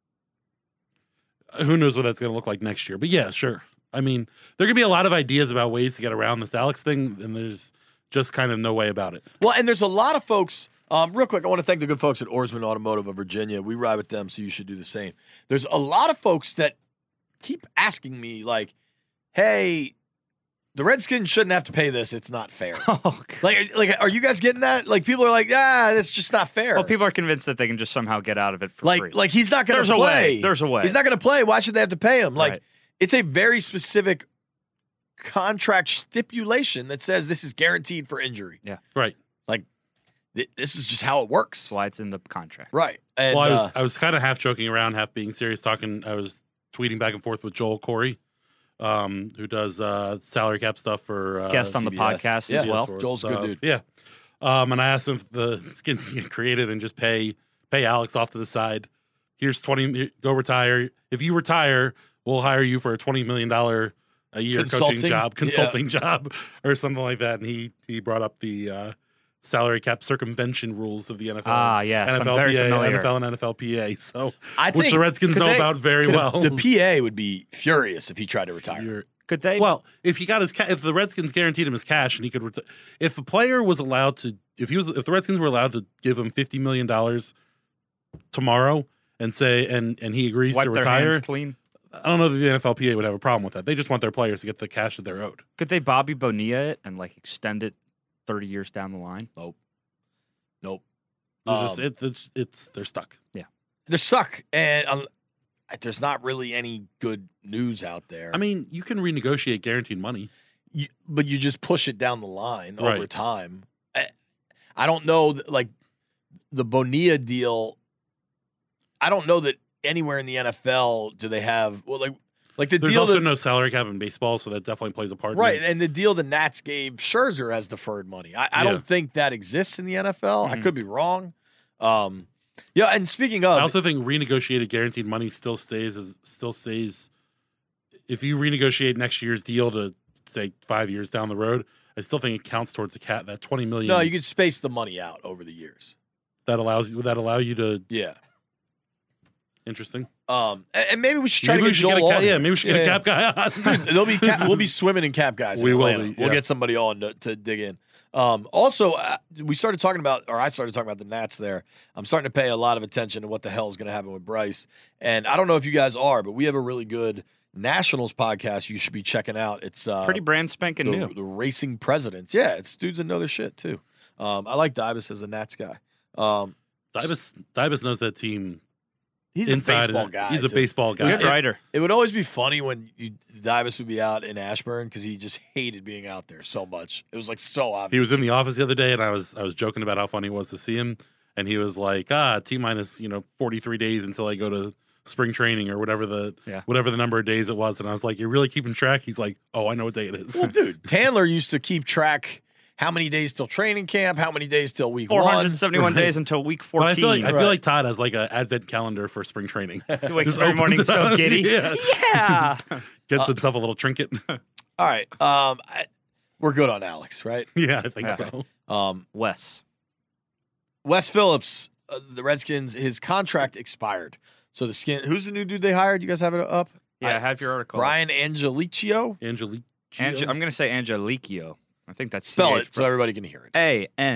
Speaker 6: Who knows what that's going to look like next year. But yeah, sure. I mean, there could be a lot of ideas about ways to get around this Alex thing, and there's just kind of no way about it.
Speaker 5: Well, and there's a lot of folks, real quick, I want to thank the good folks at Oarsman Automotive of Virginia. We ride with them, so you should do the same. There's a lot of folks that keep asking me, like, hey, the Redskins shouldn't have to pay this. It's not fair. Like, are you guys getting that? Like, people are like, that's just not fair.
Speaker 4: Well, people are convinced that they can just somehow get out of it for free.
Speaker 5: Like, he's not going to play.
Speaker 4: There's a way.
Speaker 5: He's not going to play. Why should they have to pay him? Like,
Speaker 4: right.
Speaker 5: It's a very specific contract stipulation that says this is guaranteed for injury.
Speaker 4: Yeah.
Speaker 6: Right.
Speaker 5: Like, this is just how it works.
Speaker 4: That's why it's in the contract.
Speaker 5: Right. And,
Speaker 6: I was kind of half joking around, half being serious, I was tweeting back and forth with Joel Corey, who does salary cap stuff for
Speaker 4: guest on
Speaker 5: CBS.
Speaker 4: the podcast as well.
Speaker 5: Joel's a good dude.
Speaker 6: Yeah. And I asked him if the Skins can get creative and just pay Alex off to the side. Here's 20, go retire. If you retire, we'll hire you for a $20 million a year consulting job or something like that. And he brought up the salary cap circumvention rules of the NFL.
Speaker 4: Ah, yes.
Speaker 6: NFLPA,
Speaker 4: I'm very familiar.
Speaker 6: NFL and NFLPA. So,
Speaker 5: I
Speaker 6: which
Speaker 5: think
Speaker 6: the Redskins know about very well.
Speaker 5: The PA would be furious if he tried to retire.
Speaker 4: Could they?
Speaker 6: Well, if he got if the Redskins guaranteed him his cash and he could, if a player was allowed to, if the Redskins were allowed to give him $50 million tomorrow and say, and he agrees
Speaker 4: wipe
Speaker 6: to
Speaker 4: their
Speaker 6: retire,
Speaker 4: hands clean.
Speaker 6: I don't know that the NFLPA would have a problem with that. They just want their players to get the cash that they're owed.
Speaker 4: Could they Bobby Bonilla it and like extend it 30 years down the line?
Speaker 5: Nope.
Speaker 6: They're stuck.
Speaker 4: Yeah,
Speaker 5: They're stuck, and there's not really any good news out there.
Speaker 6: I mean, you can renegotiate guaranteed money,
Speaker 5: but you just push it down the line over
Speaker 6: Right.
Speaker 5: time. I don't know, like the Bonilla deal. I don't know that anywhere in the NFL do they have like the
Speaker 6: There's
Speaker 5: deal
Speaker 6: also
Speaker 5: that,
Speaker 6: no salary cap in baseball, so that definitely plays a part. in
Speaker 5: right,
Speaker 6: it.
Speaker 5: and the deal the Nats gave Scherzer as deferred money. I
Speaker 6: Yeah.
Speaker 5: don't think that exists in the NFL. I
Speaker 4: Mhm.
Speaker 5: could be wrong. Yeah, and speaking of,
Speaker 6: I also think renegotiated guaranteed money still stays. If you renegotiate next year's deal to say 5 years down the road, I still think it counts towards that $20 million.
Speaker 5: no, you could space the money out over the years.
Speaker 6: that allow you to.
Speaker 5: Yeah.
Speaker 6: Interesting.
Speaker 5: And maybe we should try
Speaker 6: Maybe
Speaker 5: to
Speaker 6: we
Speaker 5: get
Speaker 6: should
Speaker 5: Joel
Speaker 6: get a
Speaker 5: on
Speaker 6: cap.
Speaker 5: here.
Speaker 6: Yeah, maybe we should get a cap guy on.
Speaker 5: We'll be swimming in cap guys.
Speaker 6: We
Speaker 5: in
Speaker 6: will
Speaker 5: Atlanta.
Speaker 6: be,
Speaker 5: We'll
Speaker 6: yeah.
Speaker 5: get somebody on to dig in. Also, we started talking about, or I started talking about the Nats there. I'm starting to pay a lot of attention to what the hell is going to happen with Bryce. And I don't know if you guys are, but we have a really good Nationals podcast you should be checking out. It's
Speaker 4: pretty brand spanking new.
Speaker 5: the Racing Presidents. Yeah, it's dudes that know their shit too. I like Dibus as a Nats guy.
Speaker 6: Dibus knows that team.
Speaker 5: He's
Speaker 6: inside
Speaker 5: a baseball
Speaker 6: and
Speaker 5: guy.
Speaker 6: He's a
Speaker 5: too.
Speaker 6: baseball guy.
Speaker 4: Good writer.
Speaker 5: It would always be funny when Dibus would be out in Ashburn because he just hated being out there so much. It was like so obvious.
Speaker 6: He was in the office the other day, and I was joking about how funny it was to see him, and he was like, T-minus 43 days until I go to spring training or whatever the number of days it was, and I was like, you're really keeping track? He's like, oh, I know what day it is.
Speaker 5: Well, dude, Tandler used to keep track how many days till training camp, how many days till week
Speaker 4: 471
Speaker 6: Right.
Speaker 4: days until week
Speaker 6: But
Speaker 4: 14.
Speaker 6: I feel like Todd has like an advent calendar for spring training.
Speaker 4: He wakes
Speaker 6: Just
Speaker 4: up every morning
Speaker 6: opens it
Speaker 4: so
Speaker 6: up.
Speaker 4: giddy.
Speaker 6: Yeah.
Speaker 4: Yeah.
Speaker 6: Gets himself a little trinket.
Speaker 5: All right. We're good on Alex, right?
Speaker 6: Yeah, I think
Speaker 4: Okay.
Speaker 6: so.
Speaker 4: Wes.
Speaker 5: Wes Phillips, the Redskins, his contract expired. So who's the new dude they hired? You guys have it up?
Speaker 4: Yeah, have your article.
Speaker 5: Brian Angelicio.
Speaker 6: Angelique.
Speaker 4: I'm going to say Angelichio. I think that's
Speaker 5: Spell
Speaker 4: CH,
Speaker 5: it so everybody can hear it.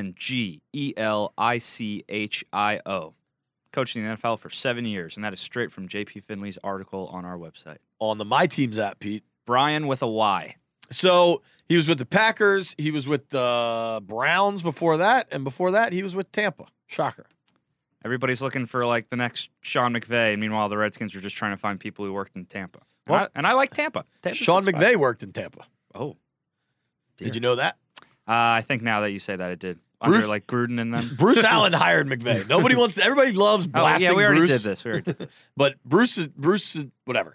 Speaker 4: Angelichio. Coached in the NFL for 7 years, and that is straight from JP Finley's article on our website.
Speaker 5: On the My Teams app, Pete.
Speaker 4: Brian with a Y.
Speaker 5: So he was with the Packers. He was with the Browns before that. And before that, he was with Tampa. Shocker.
Speaker 4: Everybody's looking for like the next Sean McVay. Meanwhile, the Redskins are just trying to find people who worked in Tampa. And I like Tampa. Tampa's
Speaker 5: Sean
Speaker 4: a good
Speaker 5: McVay
Speaker 4: spot.
Speaker 5: worked in Tampa.
Speaker 4: Oh.
Speaker 5: Did you know that?
Speaker 4: I think now that you say that, it did.
Speaker 5: Bruce-
Speaker 4: Under like Gruden and them.
Speaker 5: Bruce Allen hired McVay. Nobody wants to, everybody loves
Speaker 4: Oh,
Speaker 5: blasting
Speaker 4: yeah, we already
Speaker 5: Bruce.
Speaker 4: did this. We already did this.
Speaker 5: But Bruce is whatever.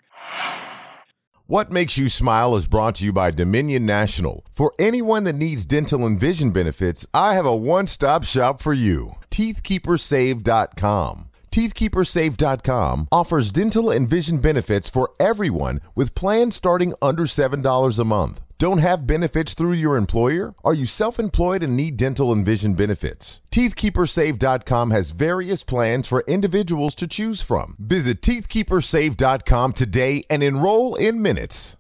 Speaker 7: What Makes You Smile is brought to you by Dominion National. For anyone that needs dental and vision benefits, I have a one-stop shop for you. TeethKeeperSave.com. TeethKeeperSave.com offers dental and vision benefits for everyone with plans starting under $7 a month. Don't have benefits through your employer? Are you self-employed and need dental and vision benefits? TeethKeeperSave.com has various plans for individuals to choose from. Visit TeethKeeperSave.com today and enroll in minutes.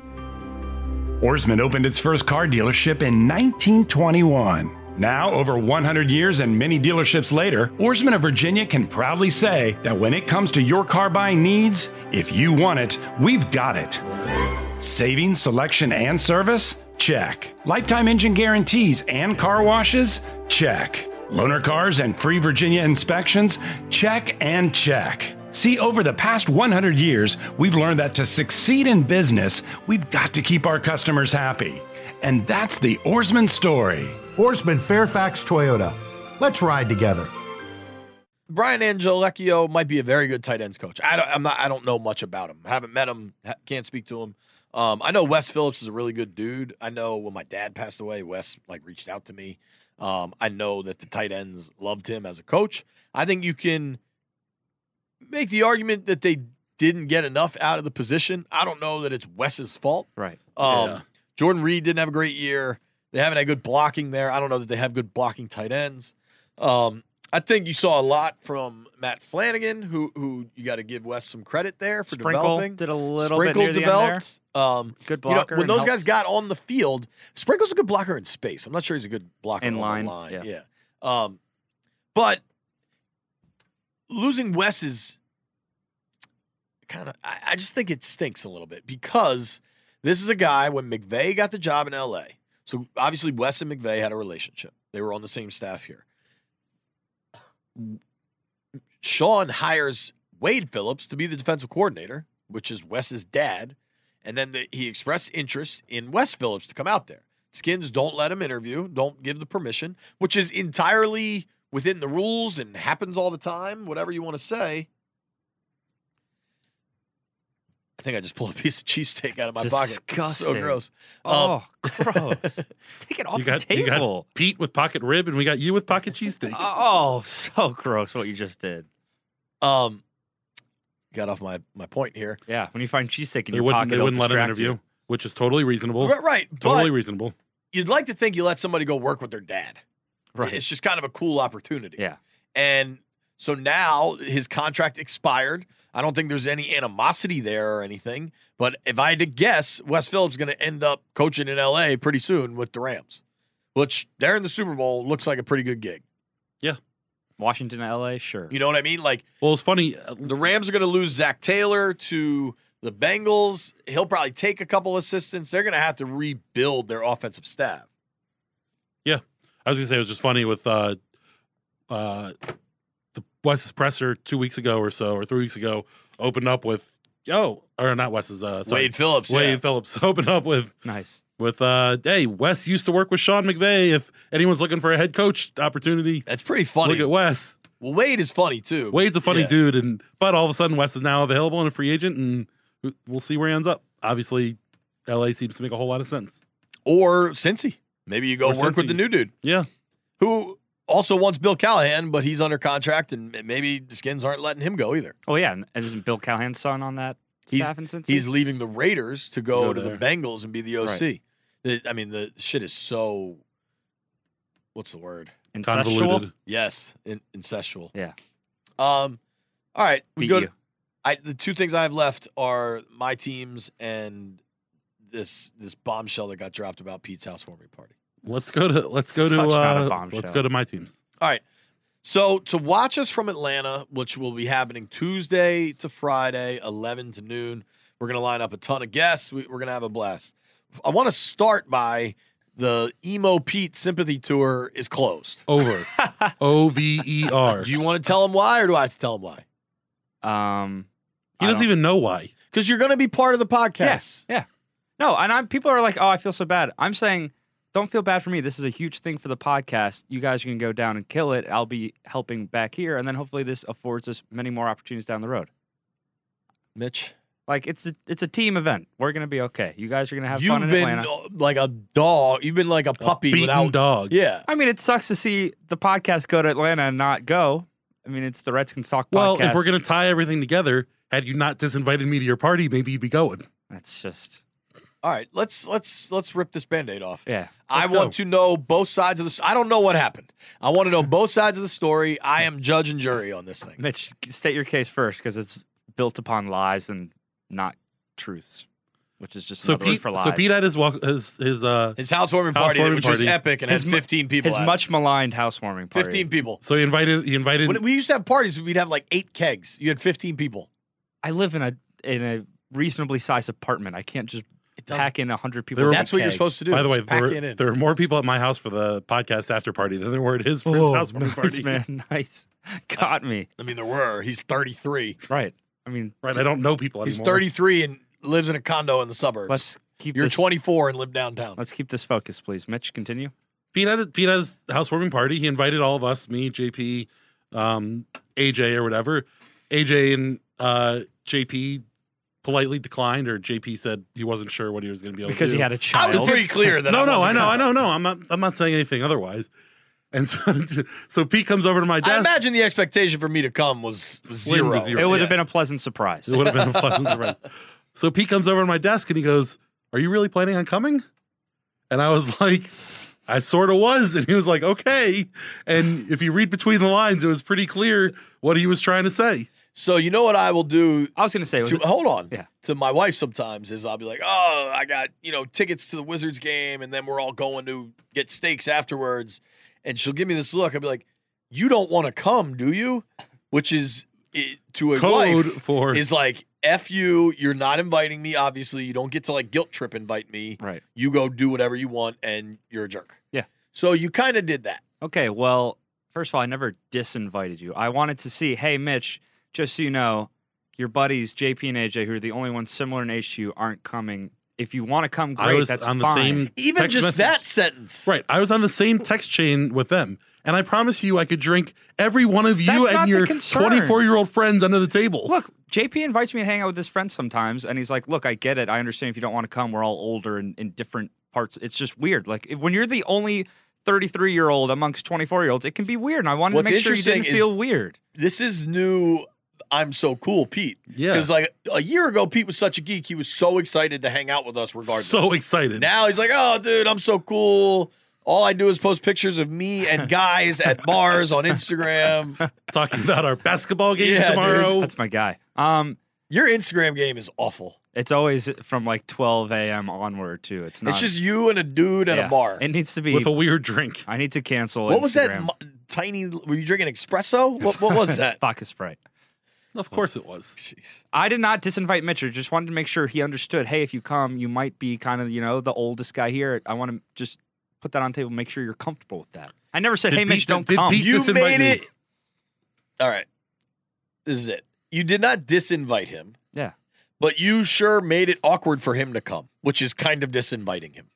Speaker 1: Oarsman opened its first car dealership in 1921. Now, over 100 years and many dealerships later, Oarsman of Virginia can proudly say that when it comes to your car buying needs, if you want it, we've got it. Savings, selection, and service? Check. Lifetime engine guarantees and car washes? Check. Loaner cars and free Virginia inspections? Check and check. See, over the past 100 years, we've learned that to succeed in business, we've got to keep our customers happy. And that's the Oarsman story.
Speaker 2: Oarsman Fairfax Toyota. Let's ride together.
Speaker 5: Brian Angelecchio might be a very good tight ends coach. I don't know much about him. Haven't met him. Can't speak to him. I know Wes Phillips is a really good dude. I know when my dad passed away, Wes reached out to me. I know that the tight ends loved him as a coach. I think you can make the argument that they didn't get enough out of the position. I don't know that it's Wes's fault.
Speaker 4: Right.
Speaker 5: Jordan Reed didn't have a great year. They haven't had good blocking there. I don't know that they have good blocking tight ends. I think you saw a lot from Matt Flanagan, who you got to give Wes some credit there for
Speaker 4: Sprinkle
Speaker 5: developing.
Speaker 4: did a little
Speaker 5: Sprinkle
Speaker 4: bit near the end
Speaker 5: developed.
Speaker 4: Good blocker.
Speaker 5: when
Speaker 4: and
Speaker 5: those
Speaker 4: helped.
Speaker 5: guys got on the field, Sprinkle's a good blocker in space. I'm not sure he's a good blocker
Speaker 4: In
Speaker 5: on
Speaker 4: line,
Speaker 5: the line.
Speaker 4: yeah.
Speaker 5: But losing Wes is kind of. I just think it stinks a little bit because this is a guy when McVay got the job in L.A. So obviously Wes and McVay had a relationship. They were on the same staff here. Sean hires Wade Phillips to be the defensive coordinator, which is Wes's dad, and then he expressed interest in Wes Phillips to come out there. Skins don't let him interview, don't give the permission, which is entirely within the rules and happens all the time, whatever you want to say. I think I just pulled a piece of cheesesteak out of my pocket.
Speaker 4: Disgusting.
Speaker 5: So gross.
Speaker 4: Oh, gross. Take it off
Speaker 6: You got
Speaker 4: the table.
Speaker 6: Pete with pocket rib, and we got you with pocket cheesesteak.
Speaker 4: Oh, so gross what you just did.
Speaker 5: Got off my point here.
Speaker 4: Yeah, when you find cheesesteak in
Speaker 6: They
Speaker 4: your
Speaker 6: wouldn't,
Speaker 4: pocket,
Speaker 6: they
Speaker 4: it'll
Speaker 6: wouldn't let him
Speaker 4: distract
Speaker 6: interview,
Speaker 4: you.
Speaker 6: which is totally reasonable.
Speaker 5: Right.
Speaker 6: Totally
Speaker 5: But
Speaker 6: reasonable.
Speaker 5: you'd like to think you let somebody go work with their dad.
Speaker 4: Right.
Speaker 5: It's just kind of a cool opportunity.
Speaker 4: Yeah.
Speaker 5: And so now his contract expired. I don't think there's any animosity there or anything. But if I had to guess, Wes Phillips is going to end up coaching in L.A. pretty soon with the Rams, which they're in the Super Bowl. Looks like a pretty good gig.
Speaker 4: Washington, LA, sure.
Speaker 5: You know what I mean? Like,
Speaker 6: Well, it's funny.
Speaker 5: the Rams are going to lose Zach Taylor to the Bengals. He'll probably take a couple assistants. They're going to have to rebuild their offensive staff.
Speaker 6: I was gonna say it was just funny with the Wes's presser 2 weeks ago or so, or 3 weeks ago, opened up with or not Wes's sorry,
Speaker 5: Wade Phillips.
Speaker 6: Wade
Speaker 5: yeah.
Speaker 6: Phillips opened up with
Speaker 4: Nice.
Speaker 6: hey, Wes used to work with Sean McVay. If anyone's looking for a head coach opportunity,
Speaker 5: That's pretty funny.
Speaker 6: look at Wes.
Speaker 5: Well, Wade is funny too.
Speaker 6: Wade's a funny
Speaker 5: Yeah.
Speaker 6: dude, but all of a sudden Wes is now available and a free agent, and we'll see where he ends up. Obviously, LA seems to make a whole lot of sense.
Speaker 5: Or Cincy. Maybe you go
Speaker 6: Or
Speaker 5: work with
Speaker 6: Cincy.
Speaker 5: the new dude
Speaker 6: Yeah.
Speaker 5: who also wants Bill Callahan, but he's under contract, and maybe the Skins aren't letting him go either.
Speaker 4: Oh, yeah. And isn't Bill Callahan's son on that staff in Cincy?
Speaker 5: He's leaving the Raiders to go
Speaker 6: Go
Speaker 5: to the
Speaker 6: there.
Speaker 5: Bengals and be the OC.
Speaker 4: Right.
Speaker 5: The shit is so. What's the word?
Speaker 4: incestual.
Speaker 6: Convoluted.
Speaker 5: Yes, incestual.
Speaker 4: Yeah.
Speaker 5: All right, we
Speaker 4: Beat
Speaker 5: go.
Speaker 4: you.
Speaker 5: The two things I have left are my teams and this bombshell that got dropped about Pete's housewarming party.
Speaker 6: Let's go to
Speaker 4: Such not a bombshell.
Speaker 6: let's go to my teams.
Speaker 5: All right. So to watch us from Atlanta, which will be happening Tuesday to Friday, 11 to noon, we're going to line up a ton of guests. We're going to have a blast. I want to start by the Emo Pete Sympathy Tour is closed.
Speaker 6: Over. OVER.
Speaker 5: Do you want to tell him why, or do I have to tell him why?
Speaker 6: He
Speaker 4: I
Speaker 6: doesn't
Speaker 4: don't-
Speaker 6: even know why.
Speaker 5: Because you're going to be part of the podcast.
Speaker 4: Yeah. No, and people are like, oh, I feel so bad. I'm saying, don't feel bad for me. This is a huge thing for the podcast. You guys can go down and kill it. I'll be helping back here, and then hopefully this affords us many more opportunities down the road.
Speaker 5: Mitch,
Speaker 4: Like it's a team event. We're gonna be okay. You guys are gonna have
Speaker 5: you've
Speaker 4: fun in
Speaker 5: been
Speaker 4: Atlanta.
Speaker 5: like a dog. You've been like a puppy
Speaker 6: Beaten
Speaker 5: without.
Speaker 6: dog.
Speaker 5: Yeah.
Speaker 4: I mean, it sucks to see the podcast go to Atlanta and not go. I mean, it's the Redskins Talk
Speaker 6: Well,
Speaker 4: podcast.
Speaker 6: if we're gonna tie everything together, had you not disinvited me to your party, maybe you'd be going.
Speaker 4: That's just
Speaker 5: All right. Let's rip this Band-Aid off.
Speaker 4: yeah.
Speaker 5: I
Speaker 6: Let's go.
Speaker 5: want to know both sides of the. I don't know what happened. I want to know both sides of the story. I am judge and jury on this thing.
Speaker 4: Mitch, state your case first because it's built upon lies and not truths, which is just
Speaker 6: So
Speaker 4: another word
Speaker 6: Pete,
Speaker 4: for lies.
Speaker 6: so Pete had his
Speaker 5: His housewarming party,
Speaker 6: Housewarming
Speaker 5: which was
Speaker 6: party.
Speaker 5: epic and
Speaker 4: His
Speaker 5: had
Speaker 4: mu-
Speaker 5: 15 people.
Speaker 4: his
Speaker 5: at it.
Speaker 4: much maligned housewarming party.
Speaker 5: 15 people.
Speaker 6: so he invited
Speaker 5: When we used to have parties, we'd have like 8 kegs. You had 15 people.
Speaker 4: I live in a reasonably sized apartment. I can't just pack in 100 people.
Speaker 6: There-
Speaker 4: in
Speaker 5: That's what you're
Speaker 4: kegs.
Speaker 5: supposed to do.
Speaker 6: By the way,
Speaker 5: Just pack it in.
Speaker 6: there were more people at my house for the podcast after party than there were at his for his housewarming
Speaker 4: nice,
Speaker 6: party.
Speaker 4: man, nice. Got me
Speaker 5: I mean, there were. He's 33.
Speaker 4: right. I mean,
Speaker 6: Right, I don't know people
Speaker 5: He's
Speaker 6: anymore.
Speaker 5: 33 and lives in a condo in the suburbs.
Speaker 4: let's keep.
Speaker 5: You're
Speaker 4: this,
Speaker 5: 24 and live downtown.
Speaker 4: Let's keep this focus, please. Mitch, continue.
Speaker 6: Pete had his housewarming party. He invited all of us, me, JP, AJ, or whatever. AJ and JP politely declined, or JP said he wasn't sure what he was going to be able
Speaker 4: Because
Speaker 6: to do.
Speaker 4: he had a
Speaker 5: I
Speaker 4: child.
Speaker 5: was pretty clear that
Speaker 6: No,
Speaker 5: I
Speaker 6: I
Speaker 5: wasn't
Speaker 6: know.
Speaker 5: gonna-
Speaker 6: I'm not saying anything otherwise. And so Pete comes over to my
Speaker 5: I
Speaker 6: desk.
Speaker 5: imagine the expectation for me to come was
Speaker 6: Slim
Speaker 5: zero.
Speaker 6: to zero.
Speaker 4: It would
Speaker 5: Yeah.
Speaker 4: have been a pleasant surprise.
Speaker 6: It would have been a pleasant surprise. So Pete comes over to my desk and he goes, "Are you really planning on coming?" And I was like, I sort of was. And he was like, okay. And if you read between the lines, it was pretty clear what he was trying to say.
Speaker 5: So you know what I will do?
Speaker 4: I was going to say,
Speaker 5: Hold on.
Speaker 4: Yeah.
Speaker 5: To my wife sometimes is I'll be like, oh, I got, tickets to the Wizards game, and then we're all going to get steaks afterwards. And she'll give me this look. I'll be like, you don't want to come, do you? Which is, to a
Speaker 6: Code
Speaker 5: wife,
Speaker 6: for
Speaker 5: is like, F you, you're not inviting me, obviously. You don't get to, like, guilt trip invite me.
Speaker 4: right.
Speaker 5: You go do whatever you want, and you're a jerk.
Speaker 4: Yeah.
Speaker 5: So you kind of did that.
Speaker 4: Okay, well, first of all, I never disinvited you. I wanted to see, hey, Mitch, just so you know, your buddies, JP and AJ, who are the only ones similar in age to you, aren't coming. If you want to come,
Speaker 6: I
Speaker 4: great,
Speaker 6: was
Speaker 4: that's
Speaker 6: on the
Speaker 4: fine.
Speaker 6: same
Speaker 5: Even
Speaker 6: text
Speaker 5: just
Speaker 6: message.
Speaker 5: that sentence.
Speaker 6: Right. I was on the same text chain with them. And I promise you I could drink every one of you
Speaker 4: That's not
Speaker 6: and
Speaker 4: the
Speaker 6: your
Speaker 4: concern.
Speaker 6: 24-year-old friends under the table.
Speaker 4: Look, JP invites me to hang out with his friends sometimes, and he's like, look, I get it. I understand if you don't want to come. We're all older and in different parts. It's just weird. Like, when you're the only 33-year-old amongst 24-year-olds, it can be weird, and I wanted
Speaker 5: What's
Speaker 4: to make sure you
Speaker 5: interesting
Speaker 4: didn't
Speaker 5: is-
Speaker 4: feel weird.
Speaker 5: This is new. I'm so cool, Pete.
Speaker 6: Yeah.
Speaker 5: Because like a year ago, Pete was such a geek. He was so excited to hang out with us regardless.
Speaker 6: So excited.
Speaker 5: Now he's like, oh, dude, I'm so cool. All I do is post pictures of me and guys at bars on Instagram.
Speaker 6: Talking about our basketball game
Speaker 5: Yeah,
Speaker 6: tomorrow.
Speaker 4: That's my guy.
Speaker 5: Your Instagram game is awful.
Speaker 4: It's always from like 12 a.m. onward, too. It's not.
Speaker 5: It's just you and a dude at
Speaker 4: yeah.
Speaker 5: a bar.
Speaker 4: It needs to be.
Speaker 6: With a weird drink.
Speaker 4: I need to cancel
Speaker 5: What was that
Speaker 4: Instagram.
Speaker 5: tiny? Were you drinking espresso? What was that?
Speaker 4: Vodka Sprite.
Speaker 6: Of course it was.
Speaker 5: Jeez.
Speaker 4: I did not disinvite Mitch. I just wanted to make sure he understood, hey, if you come, you might be kind of, the oldest guy here. I want to just put that on the table, make sure you're comfortable with that. I never said,
Speaker 6: Did
Speaker 4: hey, Mitch,
Speaker 6: Pete-
Speaker 4: don't
Speaker 6: did
Speaker 4: come.
Speaker 6: Pete-
Speaker 5: You
Speaker 6: disinvite
Speaker 5: made
Speaker 6: me.
Speaker 5: it. All right. This is it. You did not disinvite him,
Speaker 4: Yeah.
Speaker 5: but you sure made it awkward for him to come, which is kind of disinviting him.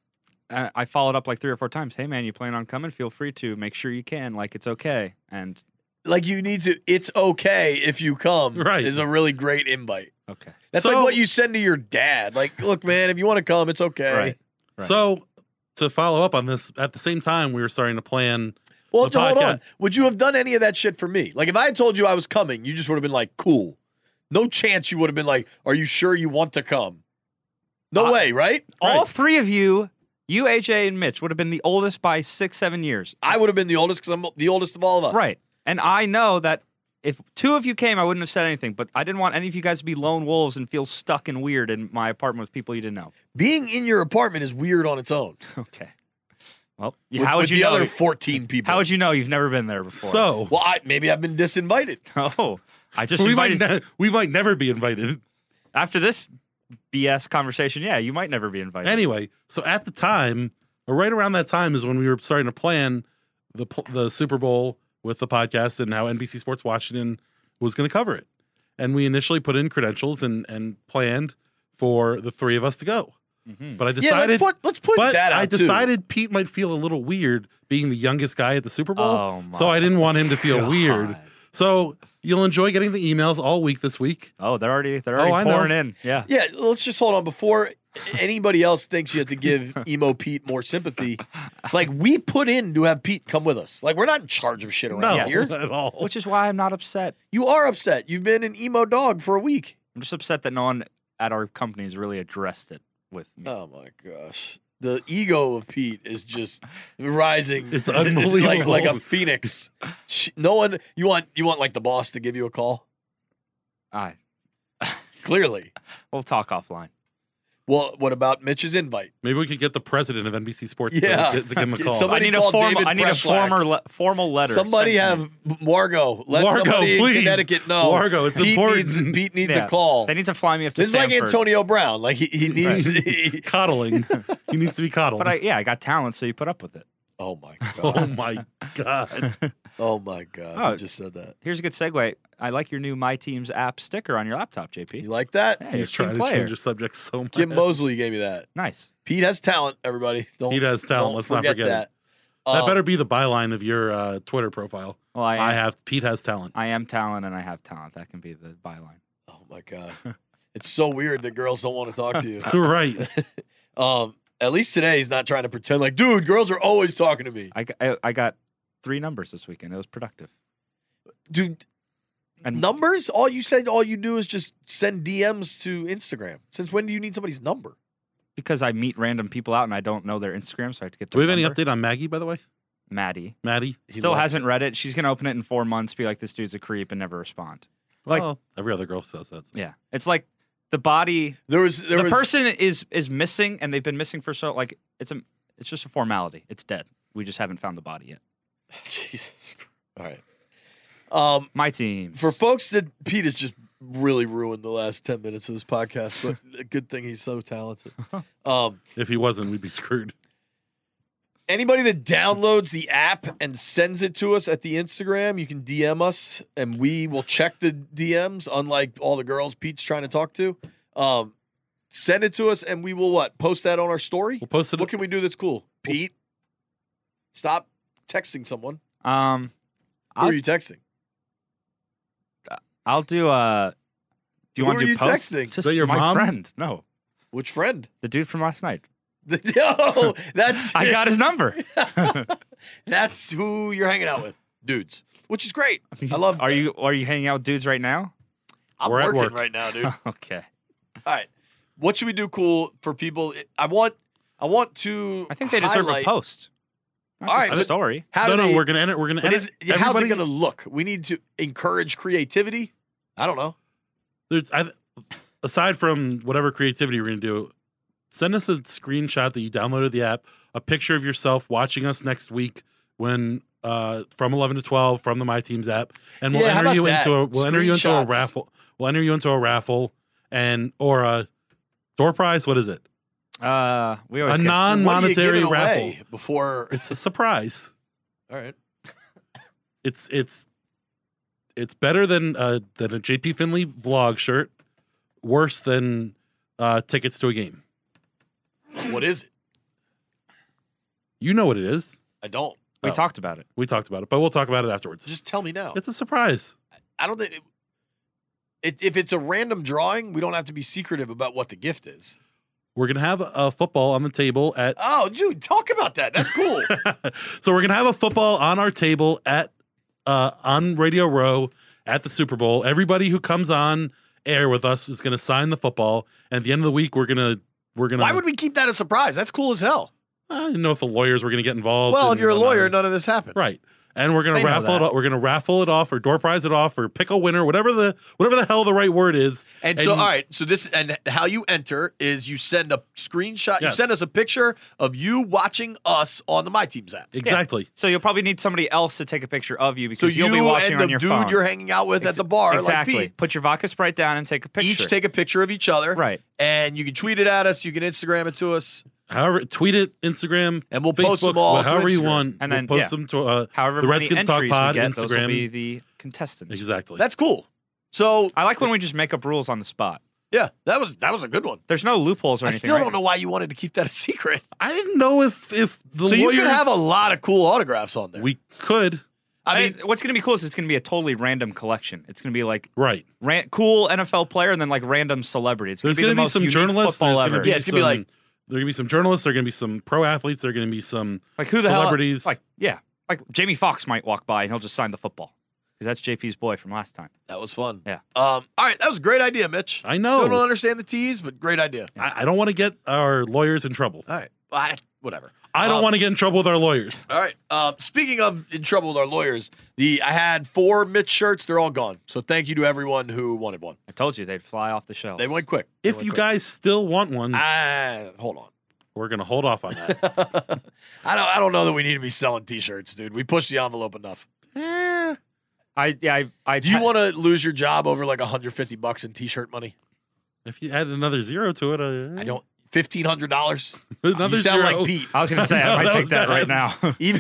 Speaker 4: I followed up like 3 or 4 times. Hey, man, you plan on coming? Feel free to. Make sure you can. Like, it's okay. And,
Speaker 5: Like you need to. It's okay if you come.
Speaker 6: Right.
Speaker 5: Is a really great invite.
Speaker 4: okay.
Speaker 5: That's
Speaker 6: So-
Speaker 5: like what you send to your dad. Like, look, man, if you want to come, it's okay.
Speaker 4: Right. Right.
Speaker 6: So to follow up on this, at the same time, we were starting to plan.
Speaker 5: Well,
Speaker 6: The
Speaker 5: hold
Speaker 6: podcast-
Speaker 5: on. Would you have done any of that shit for me? Like, if I had told you I was coming, you just would have been like, cool. No chance you would have been like, are you sure you want to come? No way, right?
Speaker 4: All
Speaker 6: Right.
Speaker 4: 3 of you, AJ, and Mitch, would have been the oldest by 6-7 years.
Speaker 5: I would have been the oldest because I'm the oldest of all of us.
Speaker 4: Right. And I know that if 2 of you came, I wouldn't have said anything, but I didn't want any of you guys to be lone wolves and feel stuck and weird in my apartment with people you didn't know.
Speaker 5: Being in your apartment is weird on its own.
Speaker 4: Okay. Well,
Speaker 5: With,
Speaker 4: how would
Speaker 5: with
Speaker 4: you
Speaker 5: the
Speaker 4: know?
Speaker 5: other 14 people.
Speaker 4: How would you know you've never been there before?
Speaker 6: So
Speaker 5: Well, maybe I've been disinvited.
Speaker 4: Oh, I just
Speaker 6: we might,
Speaker 4: invited.
Speaker 6: we might never be invited.
Speaker 4: After this BS conversation, yeah, you might never be invited.
Speaker 6: Anyway, so at the time, or right around that time, is when we were starting to plan the Super Bowl with the podcast and how NBC Sports Washington was going to cover it. And we initially put in credentials and planned for the 3 of us to go.
Speaker 4: Mhm.
Speaker 6: But I
Speaker 5: Yeah,
Speaker 6: decided,
Speaker 5: let's put
Speaker 6: but
Speaker 5: that out
Speaker 6: I
Speaker 5: too.
Speaker 6: decided Pete might feel a little weird being the youngest guy at the Super Bowl.
Speaker 4: Oh, my
Speaker 6: So I didn't want him to feel weird.
Speaker 4: God.
Speaker 6: So you'll enjoy getting the emails all week this week.
Speaker 4: Oh, they're already
Speaker 6: I know.
Speaker 4: pouring in. Yeah.
Speaker 5: Yeah, let's just hold on before anybody else thinks you have to give emo Pete more sympathy. Like, we put in to have Pete come with us. Like, we're not in charge of shit around
Speaker 6: No,
Speaker 5: here.
Speaker 6: at all.
Speaker 4: Which is why I'm not upset.
Speaker 5: You are upset. You've been an emo dog for a week.
Speaker 4: I'm just upset that no one at our company has really addressed it with me.
Speaker 5: Oh my gosh. The ego of Pete is just rising.
Speaker 6: It's unbelievable.
Speaker 5: like a phoenix. No one. You want like the boss to give you a call?
Speaker 4: All right.
Speaker 5: Clearly.
Speaker 4: We'll talk offline.
Speaker 5: Well, what about Mitch's invite?
Speaker 6: Maybe we could get the president of NBC Sports
Speaker 5: Yeah.
Speaker 6: to give him a
Speaker 5: Get
Speaker 6: call.
Speaker 5: somebody-
Speaker 4: I need a
Speaker 5: call
Speaker 4: formal.
Speaker 5: David
Speaker 4: I need a
Speaker 5: Preschlack.
Speaker 4: formal letter.
Speaker 5: Somebody
Speaker 4: sent to me.
Speaker 5: have Wargo. Let
Speaker 6: Wargo,
Speaker 5: somebody in
Speaker 6: please.
Speaker 5: Connecticut know.
Speaker 6: Wargo, it's
Speaker 5: Pete
Speaker 6: important.
Speaker 5: Pete needs
Speaker 4: Yeah.
Speaker 5: a call.
Speaker 4: They need to fly me up to
Speaker 5: This is like
Speaker 4: Stanford.
Speaker 5: Antonio Brown. Like he needs.
Speaker 6: Coddling. He needs to be coddled.
Speaker 4: But I got talent, so you put up with it.
Speaker 5: Oh my
Speaker 6: Oh
Speaker 5: god.
Speaker 6: my God.
Speaker 5: Oh my god.
Speaker 4: Oh.
Speaker 5: You just said that.
Speaker 4: Here's a good segue. I like your new My Teams app sticker on your laptop, JP.
Speaker 5: You like that?
Speaker 4: Hey,
Speaker 6: He's
Speaker 4: you're a
Speaker 6: trying
Speaker 4: team
Speaker 6: to
Speaker 4: player.
Speaker 6: change the subject so much.
Speaker 5: Kim Mosley gave me that.
Speaker 4: Nice.
Speaker 5: Pete has talent, everybody.
Speaker 6: Pete has talent.
Speaker 5: don't
Speaker 6: Let's not forget it.
Speaker 5: that.
Speaker 6: That better be the byline of your Twitter profile.
Speaker 4: Well,
Speaker 6: I have Pete has talent.
Speaker 4: I am talent, and I have talent. That can be the byline.
Speaker 5: Oh my god. It's so weird that girls don't want to talk to you.
Speaker 6: Right.
Speaker 5: At least today he's not trying to pretend like, dude, girls are always talking to me.
Speaker 4: I got 3 numbers this weekend. It was productive.
Speaker 5: Dude,
Speaker 4: And
Speaker 5: numbers? All you do is just send DMs to Instagram. Since when do you need somebody's number?
Speaker 4: because I meet random people out and I don't know their Instagram, so I have to get
Speaker 6: Do
Speaker 4: their
Speaker 6: we have any
Speaker 4: number.
Speaker 6: update on Maggie, by the way?
Speaker 4: Maddie
Speaker 6: Maddie?
Speaker 4: still hasn't read it. She's gonna open it in 4 months, be like, "This dude's a creep," and never respond. Like,
Speaker 6: Well, every other girl says that.
Speaker 4: yeah, it's like the body.
Speaker 5: There was
Speaker 4: The person is missing, and they've been missing for so like it's just a formality. It's dead. We just haven't found the body yet.
Speaker 5: Jesus Christ. All right.
Speaker 4: My team.
Speaker 5: For folks that Pete has just really ruined the last 10 minutes of this podcast, but a good thing he's so talented.
Speaker 6: If he wasn't, we'd be screwed.
Speaker 5: Anybody that downloads the app and sends it to us at the Instagram, you can DM us and we will check the DMs, unlike all the girls Pete's trying to talk to. Send it to us and we will what? Post that on our story?
Speaker 6: We'll post it.
Speaker 5: What can we do that's cool? Pete, stop texting someone. Who
Speaker 4: I'll-
Speaker 5: are you texting?
Speaker 4: I'll do. Do you
Speaker 5: Who
Speaker 4: want
Speaker 5: are
Speaker 4: to do
Speaker 5: you
Speaker 4: post?
Speaker 5: texting?
Speaker 4: Just
Speaker 6: So your
Speaker 4: my
Speaker 6: mom?
Speaker 4: friend. No,
Speaker 5: Which friend?
Speaker 4: the dude from last night.
Speaker 5: Oh, that's
Speaker 4: I got his number.
Speaker 5: that's who you're hanging out with, dudes. Which is great. I love.
Speaker 4: Are you hanging out with dudes right now?
Speaker 5: I'm
Speaker 6: We're at
Speaker 5: working
Speaker 6: work.
Speaker 5: right now, dude. All
Speaker 4: Okay.
Speaker 5: right. What should we do cool for people? I want to.
Speaker 4: I think they deserve
Speaker 5: highlight-
Speaker 4: a post. Not
Speaker 5: All
Speaker 4: just
Speaker 5: right,
Speaker 4: a
Speaker 5: but-
Speaker 4: story.
Speaker 5: How
Speaker 6: No,
Speaker 5: do
Speaker 6: no,
Speaker 5: they,
Speaker 6: we're gonna end it. We're gonna
Speaker 5: but
Speaker 6: end it.
Speaker 5: how's it
Speaker 6: Everybody-
Speaker 5: going to look? We need to encourage creativity. I don't know.
Speaker 6: Aside from whatever creativity we're gonna do, send us a screenshot that you downloaded the app, a picture of yourself watching us next week when from 11 to 12 from the My Teams app, and we'll
Speaker 5: Yeah, how
Speaker 6: enter you
Speaker 5: about that?
Speaker 6: we'll enter you into a
Speaker 5: Screenshots.
Speaker 6: raffle. We'll enter you into a raffle or a door prize. What is it?
Speaker 4: We always
Speaker 6: A
Speaker 4: get,
Speaker 5: What are you
Speaker 6: non-monetary
Speaker 5: giving
Speaker 6: raffle.
Speaker 5: away before.
Speaker 6: It's a surprise.
Speaker 5: All right.
Speaker 6: It's better than a JP Finley vlog shirt. Worse than tickets to a game.
Speaker 5: What is it?
Speaker 6: You know what it is.
Speaker 5: I don't.
Speaker 4: we
Speaker 6: Oh.
Speaker 4: talked about it.
Speaker 6: We talked about it, but we'll talk about it afterwards.
Speaker 5: Just tell me now.
Speaker 6: It's a surprise.
Speaker 5: I don't think. If it's a random drawing, we don't have to be secretive about what the gift is.
Speaker 6: We're gonna have a football on the table at.
Speaker 5: Oh, dude, talk about that. That's cool.
Speaker 6: So we're gonna have a football on our table at on Radio Row at the Super Bowl. Everybody who comes on air with us is gonna sign the football, and at the end of the week, we're gonna.
Speaker 5: Why would we keep that a surprise? That's cool as hell.
Speaker 6: I didn't know if the lawyers were gonna get involved.
Speaker 5: Well,
Speaker 6: and
Speaker 5: if you're a lawyer,
Speaker 6: whatnot.
Speaker 5: none of this happened.
Speaker 6: Right. And we're gonna
Speaker 4: They know
Speaker 6: raffle it
Speaker 4: that.
Speaker 6: off. We're gonna raffle it off or door prize it off or pick a winner, whatever the hell the right word is.
Speaker 5: And so, all right. So this and how you enter is you send a screenshot. You
Speaker 6: Yes.
Speaker 5: send us a picture of you watching us on the My Teams app.
Speaker 6: Exactly.
Speaker 4: So you'll probably need somebody else to take a picture of you
Speaker 5: So
Speaker 4: because you'll
Speaker 5: you
Speaker 4: be watching
Speaker 5: and the
Speaker 4: on your
Speaker 5: dude
Speaker 4: phone.
Speaker 5: you're hanging out with at the bar,
Speaker 4: exactly.
Speaker 5: like Pete,
Speaker 4: Put your vodka Sprite down and take a picture.
Speaker 5: each take a picture of each other.
Speaker 4: Right.
Speaker 5: And you can tweet it at us. You can Instagram it to us.
Speaker 6: However, tweet it, Instagram,
Speaker 5: And we'll
Speaker 6: Facebook,
Speaker 5: post them all to
Speaker 6: however you
Speaker 5: Instagram.
Speaker 6: want.
Speaker 4: And
Speaker 6: we'll
Speaker 4: then,
Speaker 6: post
Speaker 4: yeah.
Speaker 6: them to
Speaker 4: However
Speaker 6: the
Speaker 4: many
Speaker 6: Redskins Talk
Speaker 4: entries
Speaker 6: Pod
Speaker 4: we get, those will
Speaker 6: Instagram.
Speaker 4: be the contestants.
Speaker 6: Exactly.
Speaker 5: That's cool. So
Speaker 4: I like when we just make up rules on the spot.
Speaker 5: yeah, that was a good one.
Speaker 4: There's no loopholes or
Speaker 5: I
Speaker 4: anything.
Speaker 5: still
Speaker 4: right?
Speaker 5: don't know why you wanted to keep that a secret.
Speaker 6: I didn't know if the
Speaker 5: So you
Speaker 6: lawyers
Speaker 5: could have a lot of cool autographs on there.
Speaker 6: we could.
Speaker 5: I mean,
Speaker 4: what's going to be cool is it's going to be a totally random collection. It's going to be like
Speaker 6: Right.
Speaker 4: cool NFL player and then like random celebrity. It's going
Speaker 6: There's
Speaker 4: to be
Speaker 6: going
Speaker 4: the
Speaker 6: to be
Speaker 4: most
Speaker 6: some
Speaker 4: unique
Speaker 6: journalists. There's
Speaker 4: football
Speaker 6: going to
Speaker 4: ever.
Speaker 6: be
Speaker 5: Yeah, it's gonna be
Speaker 6: some-
Speaker 5: like-
Speaker 6: there are going to be some journalists. There are going to be some pro athletes. There are going to be some
Speaker 4: Like who the
Speaker 6: celebrities.
Speaker 4: hell? Like like Jamie Foxx might walk by and he'll just sign the football because that's JP's boy from last time.
Speaker 5: that was fun.
Speaker 4: Yeah.
Speaker 5: All right, that was a great idea, Mitch.
Speaker 6: I know.
Speaker 5: Still don't understand the tease, but great idea.
Speaker 6: I don't want to get our lawyers in trouble.
Speaker 5: All right. Whatever.
Speaker 6: I don't want to get in trouble with our lawyers.
Speaker 5: All right. Speaking of in trouble with our lawyers, I had 4 Mitch shirts. They're all gone. So thank you to everyone who wanted one.
Speaker 4: I told you they'd fly off the shelves.
Speaker 5: They went quick.
Speaker 6: If you guys still want one,
Speaker 5: Hold on.
Speaker 6: we're going to hold off on that.
Speaker 5: I don't know that we need to be selling T-shirts, dude. We pushed the envelope enough.
Speaker 4: I
Speaker 5: Do you want to lose your job over like $150 in T-shirt money?
Speaker 6: If you add another zero to it,
Speaker 5: I don't. $1,500.
Speaker 6: Another
Speaker 5: You sound
Speaker 6: zero.
Speaker 5: like Pete.
Speaker 4: I was going to say
Speaker 6: No,
Speaker 4: I might
Speaker 6: that
Speaker 4: take
Speaker 6: was
Speaker 4: that right
Speaker 6: bad.
Speaker 4: now.
Speaker 5: Even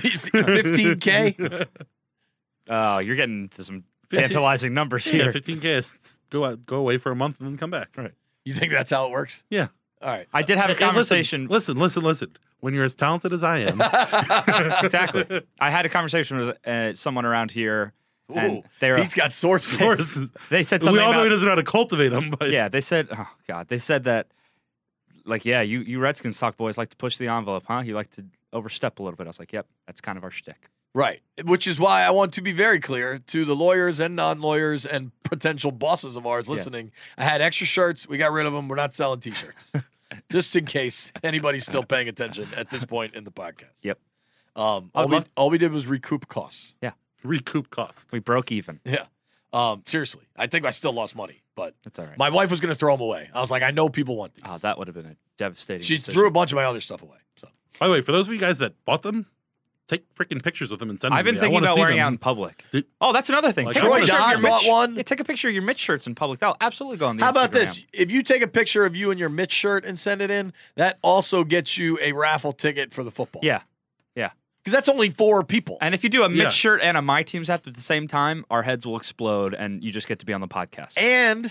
Speaker 5: 15K.
Speaker 4: Oh, you're getting into some
Speaker 6: 15
Speaker 4: tantalizing numbers
Speaker 6: Yeah,
Speaker 4: here.
Speaker 6: 15K. is Go away for a month and then come back.
Speaker 4: Right.
Speaker 5: You think that's how it works?
Speaker 6: Yeah.
Speaker 5: All right.
Speaker 4: I did have a
Speaker 6: Hey,
Speaker 4: conversation.
Speaker 6: Listen. When you're as talented as I am,
Speaker 4: Exactly. I had a conversation with someone around here, and
Speaker 5: Ooh,
Speaker 4: they were,
Speaker 5: Pete's got sources.
Speaker 6: sources.
Speaker 4: they said
Speaker 6: We
Speaker 4: something
Speaker 6: all know he
Speaker 4: about,
Speaker 6: doesn't know how to cultivate them, but
Speaker 4: yeah, they said, oh God, they said that, like, yeah, you Redskins talk boys like to push the envelope, huh? You like to overstep a little bit. I was like, yep, that's kind of our shtick.
Speaker 5: Right. Which is why I want to be very clear to the lawyers and non-lawyers and potential bosses of ours listening. I had extra shirts. We got rid of them. We're not selling T-shirts. just in case anybody's still paying attention at this point in the podcast.
Speaker 4: Yep.
Speaker 5: All we did was recoup costs.
Speaker 6: Recoup costs.
Speaker 4: We broke even.
Speaker 5: Yeah. Seriously, I think I still lost money, but
Speaker 4: That's all right.
Speaker 5: my wife was going to throw them away. I was like, I know people want these.
Speaker 4: Oh, that would have been a devastating
Speaker 5: She
Speaker 4: decision.
Speaker 5: threw a bunch of my other stuff away. So
Speaker 6: By the way, for those of you guys that bought them, take freaking pictures with them and send them
Speaker 4: I've
Speaker 6: to
Speaker 4: been
Speaker 6: me. I
Speaker 4: thinking
Speaker 6: wanna
Speaker 4: about
Speaker 6: see
Speaker 4: wearing
Speaker 6: them.
Speaker 4: out in public.
Speaker 6: Did-
Speaker 4: Oh, that's another thing.
Speaker 6: Like
Speaker 4: Take a
Speaker 5: Troy
Speaker 4: picture of
Speaker 5: Dodd
Speaker 4: your
Speaker 5: bought
Speaker 4: Mitch-
Speaker 5: one.
Speaker 4: Yeah, take a picture of your Mitch shirts in public. That'll absolutely go on the
Speaker 5: how about
Speaker 4: Instagram.
Speaker 5: this? If you take a picture of you in your Mitch shirt and send it in, that also gets you a raffle ticket for the football.
Speaker 4: Yeah.
Speaker 5: Because that's only 4 people.
Speaker 4: And if you do a Mitch
Speaker 6: Yeah.
Speaker 4: shirt and a My Teams app at the same time, our heads will explode and you just get to be on the podcast.
Speaker 5: And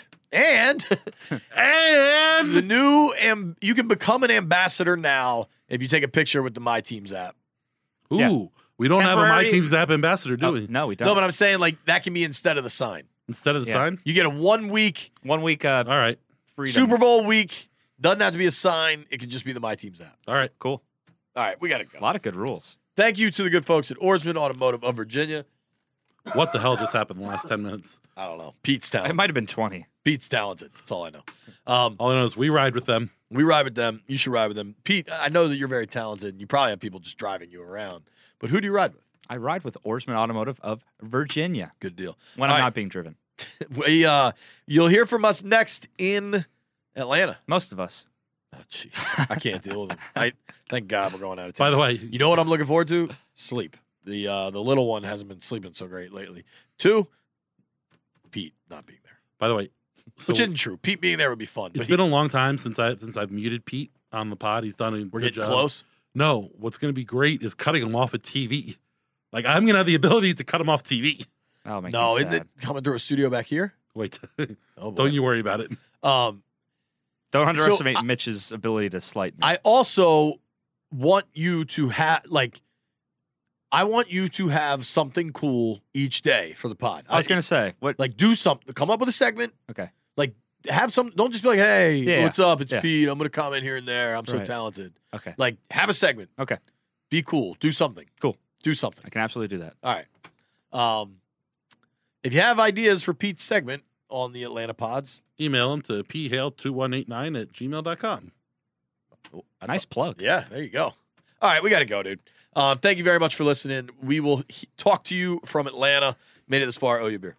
Speaker 5: the new you can become an ambassador now if you take a picture with the My Teams app.
Speaker 6: Ooh,
Speaker 4: Yeah.
Speaker 6: we don't have a My
Speaker 4: Temporary-
Speaker 6: Teams app ambassador, do we?
Speaker 4: No, we don't.
Speaker 5: No, but I'm saying like that can be instead of the sign.
Speaker 6: Instead of the
Speaker 4: Yeah.
Speaker 6: sign?
Speaker 5: You get a 1 week
Speaker 4: 1 week
Speaker 6: All right.
Speaker 4: freedom.
Speaker 5: Super Bowl week. Doesn't have to be a sign. It can just be the My Teams app.
Speaker 6: All right.
Speaker 4: Cool.
Speaker 5: All right, we got to
Speaker 4: A
Speaker 5: go.
Speaker 4: lot of good rules.
Speaker 5: Thank you to the good folks at Oarsman Automotive of Virginia.
Speaker 6: What the hell just happened in the last 10 minutes?
Speaker 5: I don't know. Pete's
Speaker 4: It
Speaker 5: talented.
Speaker 4: might have been 20.
Speaker 5: Pete's talented. That's all I know.
Speaker 6: All I know is we ride with them.
Speaker 5: We ride with them. You should ride with them. Pete, I know that you're very talented. And you probably have people just driving you around. But who do you ride with?
Speaker 4: I ride with Oarsman Automotive of Virginia
Speaker 5: Good deal.
Speaker 4: when
Speaker 5: All
Speaker 4: I'm
Speaker 5: right.
Speaker 4: not being driven.
Speaker 5: You'll hear from us next in Atlanta.
Speaker 4: Most of us.
Speaker 5: Oh, jeez. I can't deal with it. Thank God we're going out of
Speaker 6: By
Speaker 5: town.
Speaker 6: the way,
Speaker 5: You know what I'm looking forward to? Sleep. The little one hasn't been sleeping so great lately. 2, Pete not being there.
Speaker 6: by the way, so
Speaker 5: Which isn't true. Pete being there would be fun.
Speaker 6: it's
Speaker 5: But
Speaker 6: been a long time since I've muted Pete on the pod. He's done a
Speaker 5: we're
Speaker 6: good
Speaker 5: getting
Speaker 6: job.
Speaker 5: close.
Speaker 6: No, what's going to be great is cutting him off at TV. Like I'm going to have the ability to cut him off TV.
Speaker 4: That'll make
Speaker 5: No,
Speaker 4: me
Speaker 5: isn't
Speaker 4: sad.
Speaker 5: it coming through a studio back here?
Speaker 6: Wait,
Speaker 5: Oh, boy.
Speaker 6: don't you worry about it.
Speaker 4: Don't underestimate Mitch's ability to slight me.
Speaker 5: I also want you to have I want you to have something cool each day for the pod.
Speaker 4: I was going to say, what?
Speaker 5: like do something. Come up with a segment.
Speaker 4: Okay.
Speaker 5: Like have some. Don't just be like, hey,
Speaker 4: Yeah,
Speaker 5: what's up? It's
Speaker 4: yeah.
Speaker 5: Pete. I'm going to comment here and there. I'm so
Speaker 4: Right.
Speaker 5: talented.
Speaker 4: Okay.
Speaker 5: Like have a segment.
Speaker 4: Okay.
Speaker 5: Be cool. Do something.
Speaker 4: Cool.
Speaker 5: Do something.
Speaker 4: I can absolutely do that.
Speaker 5: All right. If you have ideas for Pete's segment on the Atlanta Pods,
Speaker 6: Email him to phale2189@gmail.com.
Speaker 4: Nice plug.
Speaker 5: yeah, there you go. All right, we got to go, dude. Thank you very much for listening. We will talk to you from Atlanta. Made it this far. Owe you a beer.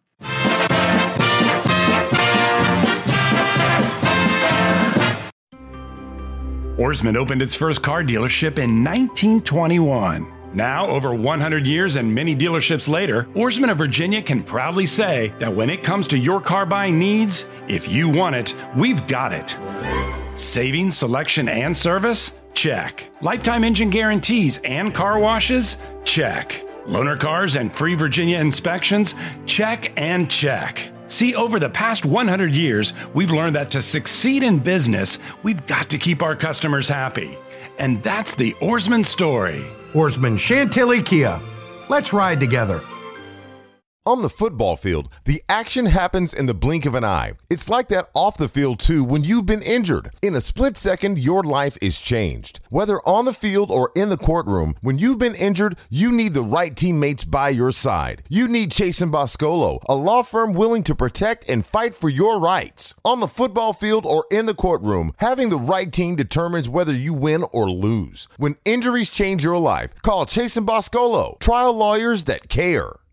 Speaker 1: Oarsman opened its first car dealership in 1921. Now, over 100 years and many dealerships later, Oarsman of Virginia can proudly say that when it comes to your car buying needs, if you want it, we've got it. Savings, selection, and service? Check. Lifetime engine guarantees and car washes? Check. Loaner cars and free Virginia inspections? Check and check. See, over the past 100 years, we've learned that to succeed in business, we've got to keep our customers happy. And that's the Oarsman story.
Speaker 2: Oarsman Chantilly Kia. Let's ride together.
Speaker 7: On the football field, the action happens in the blink of an eye. It's like that off the field too when you've been injured. In a split second, your life is changed. Whether on the field or in the courtroom, when you've been injured, you need the right teammates by your side. You need Chase & Boscolo, a law firm willing to protect and fight for your rights. On the football field or in the courtroom, having the right team determines whether you win or lose. When injuries change your life, call Chase & Boscolo, trial lawyers that care.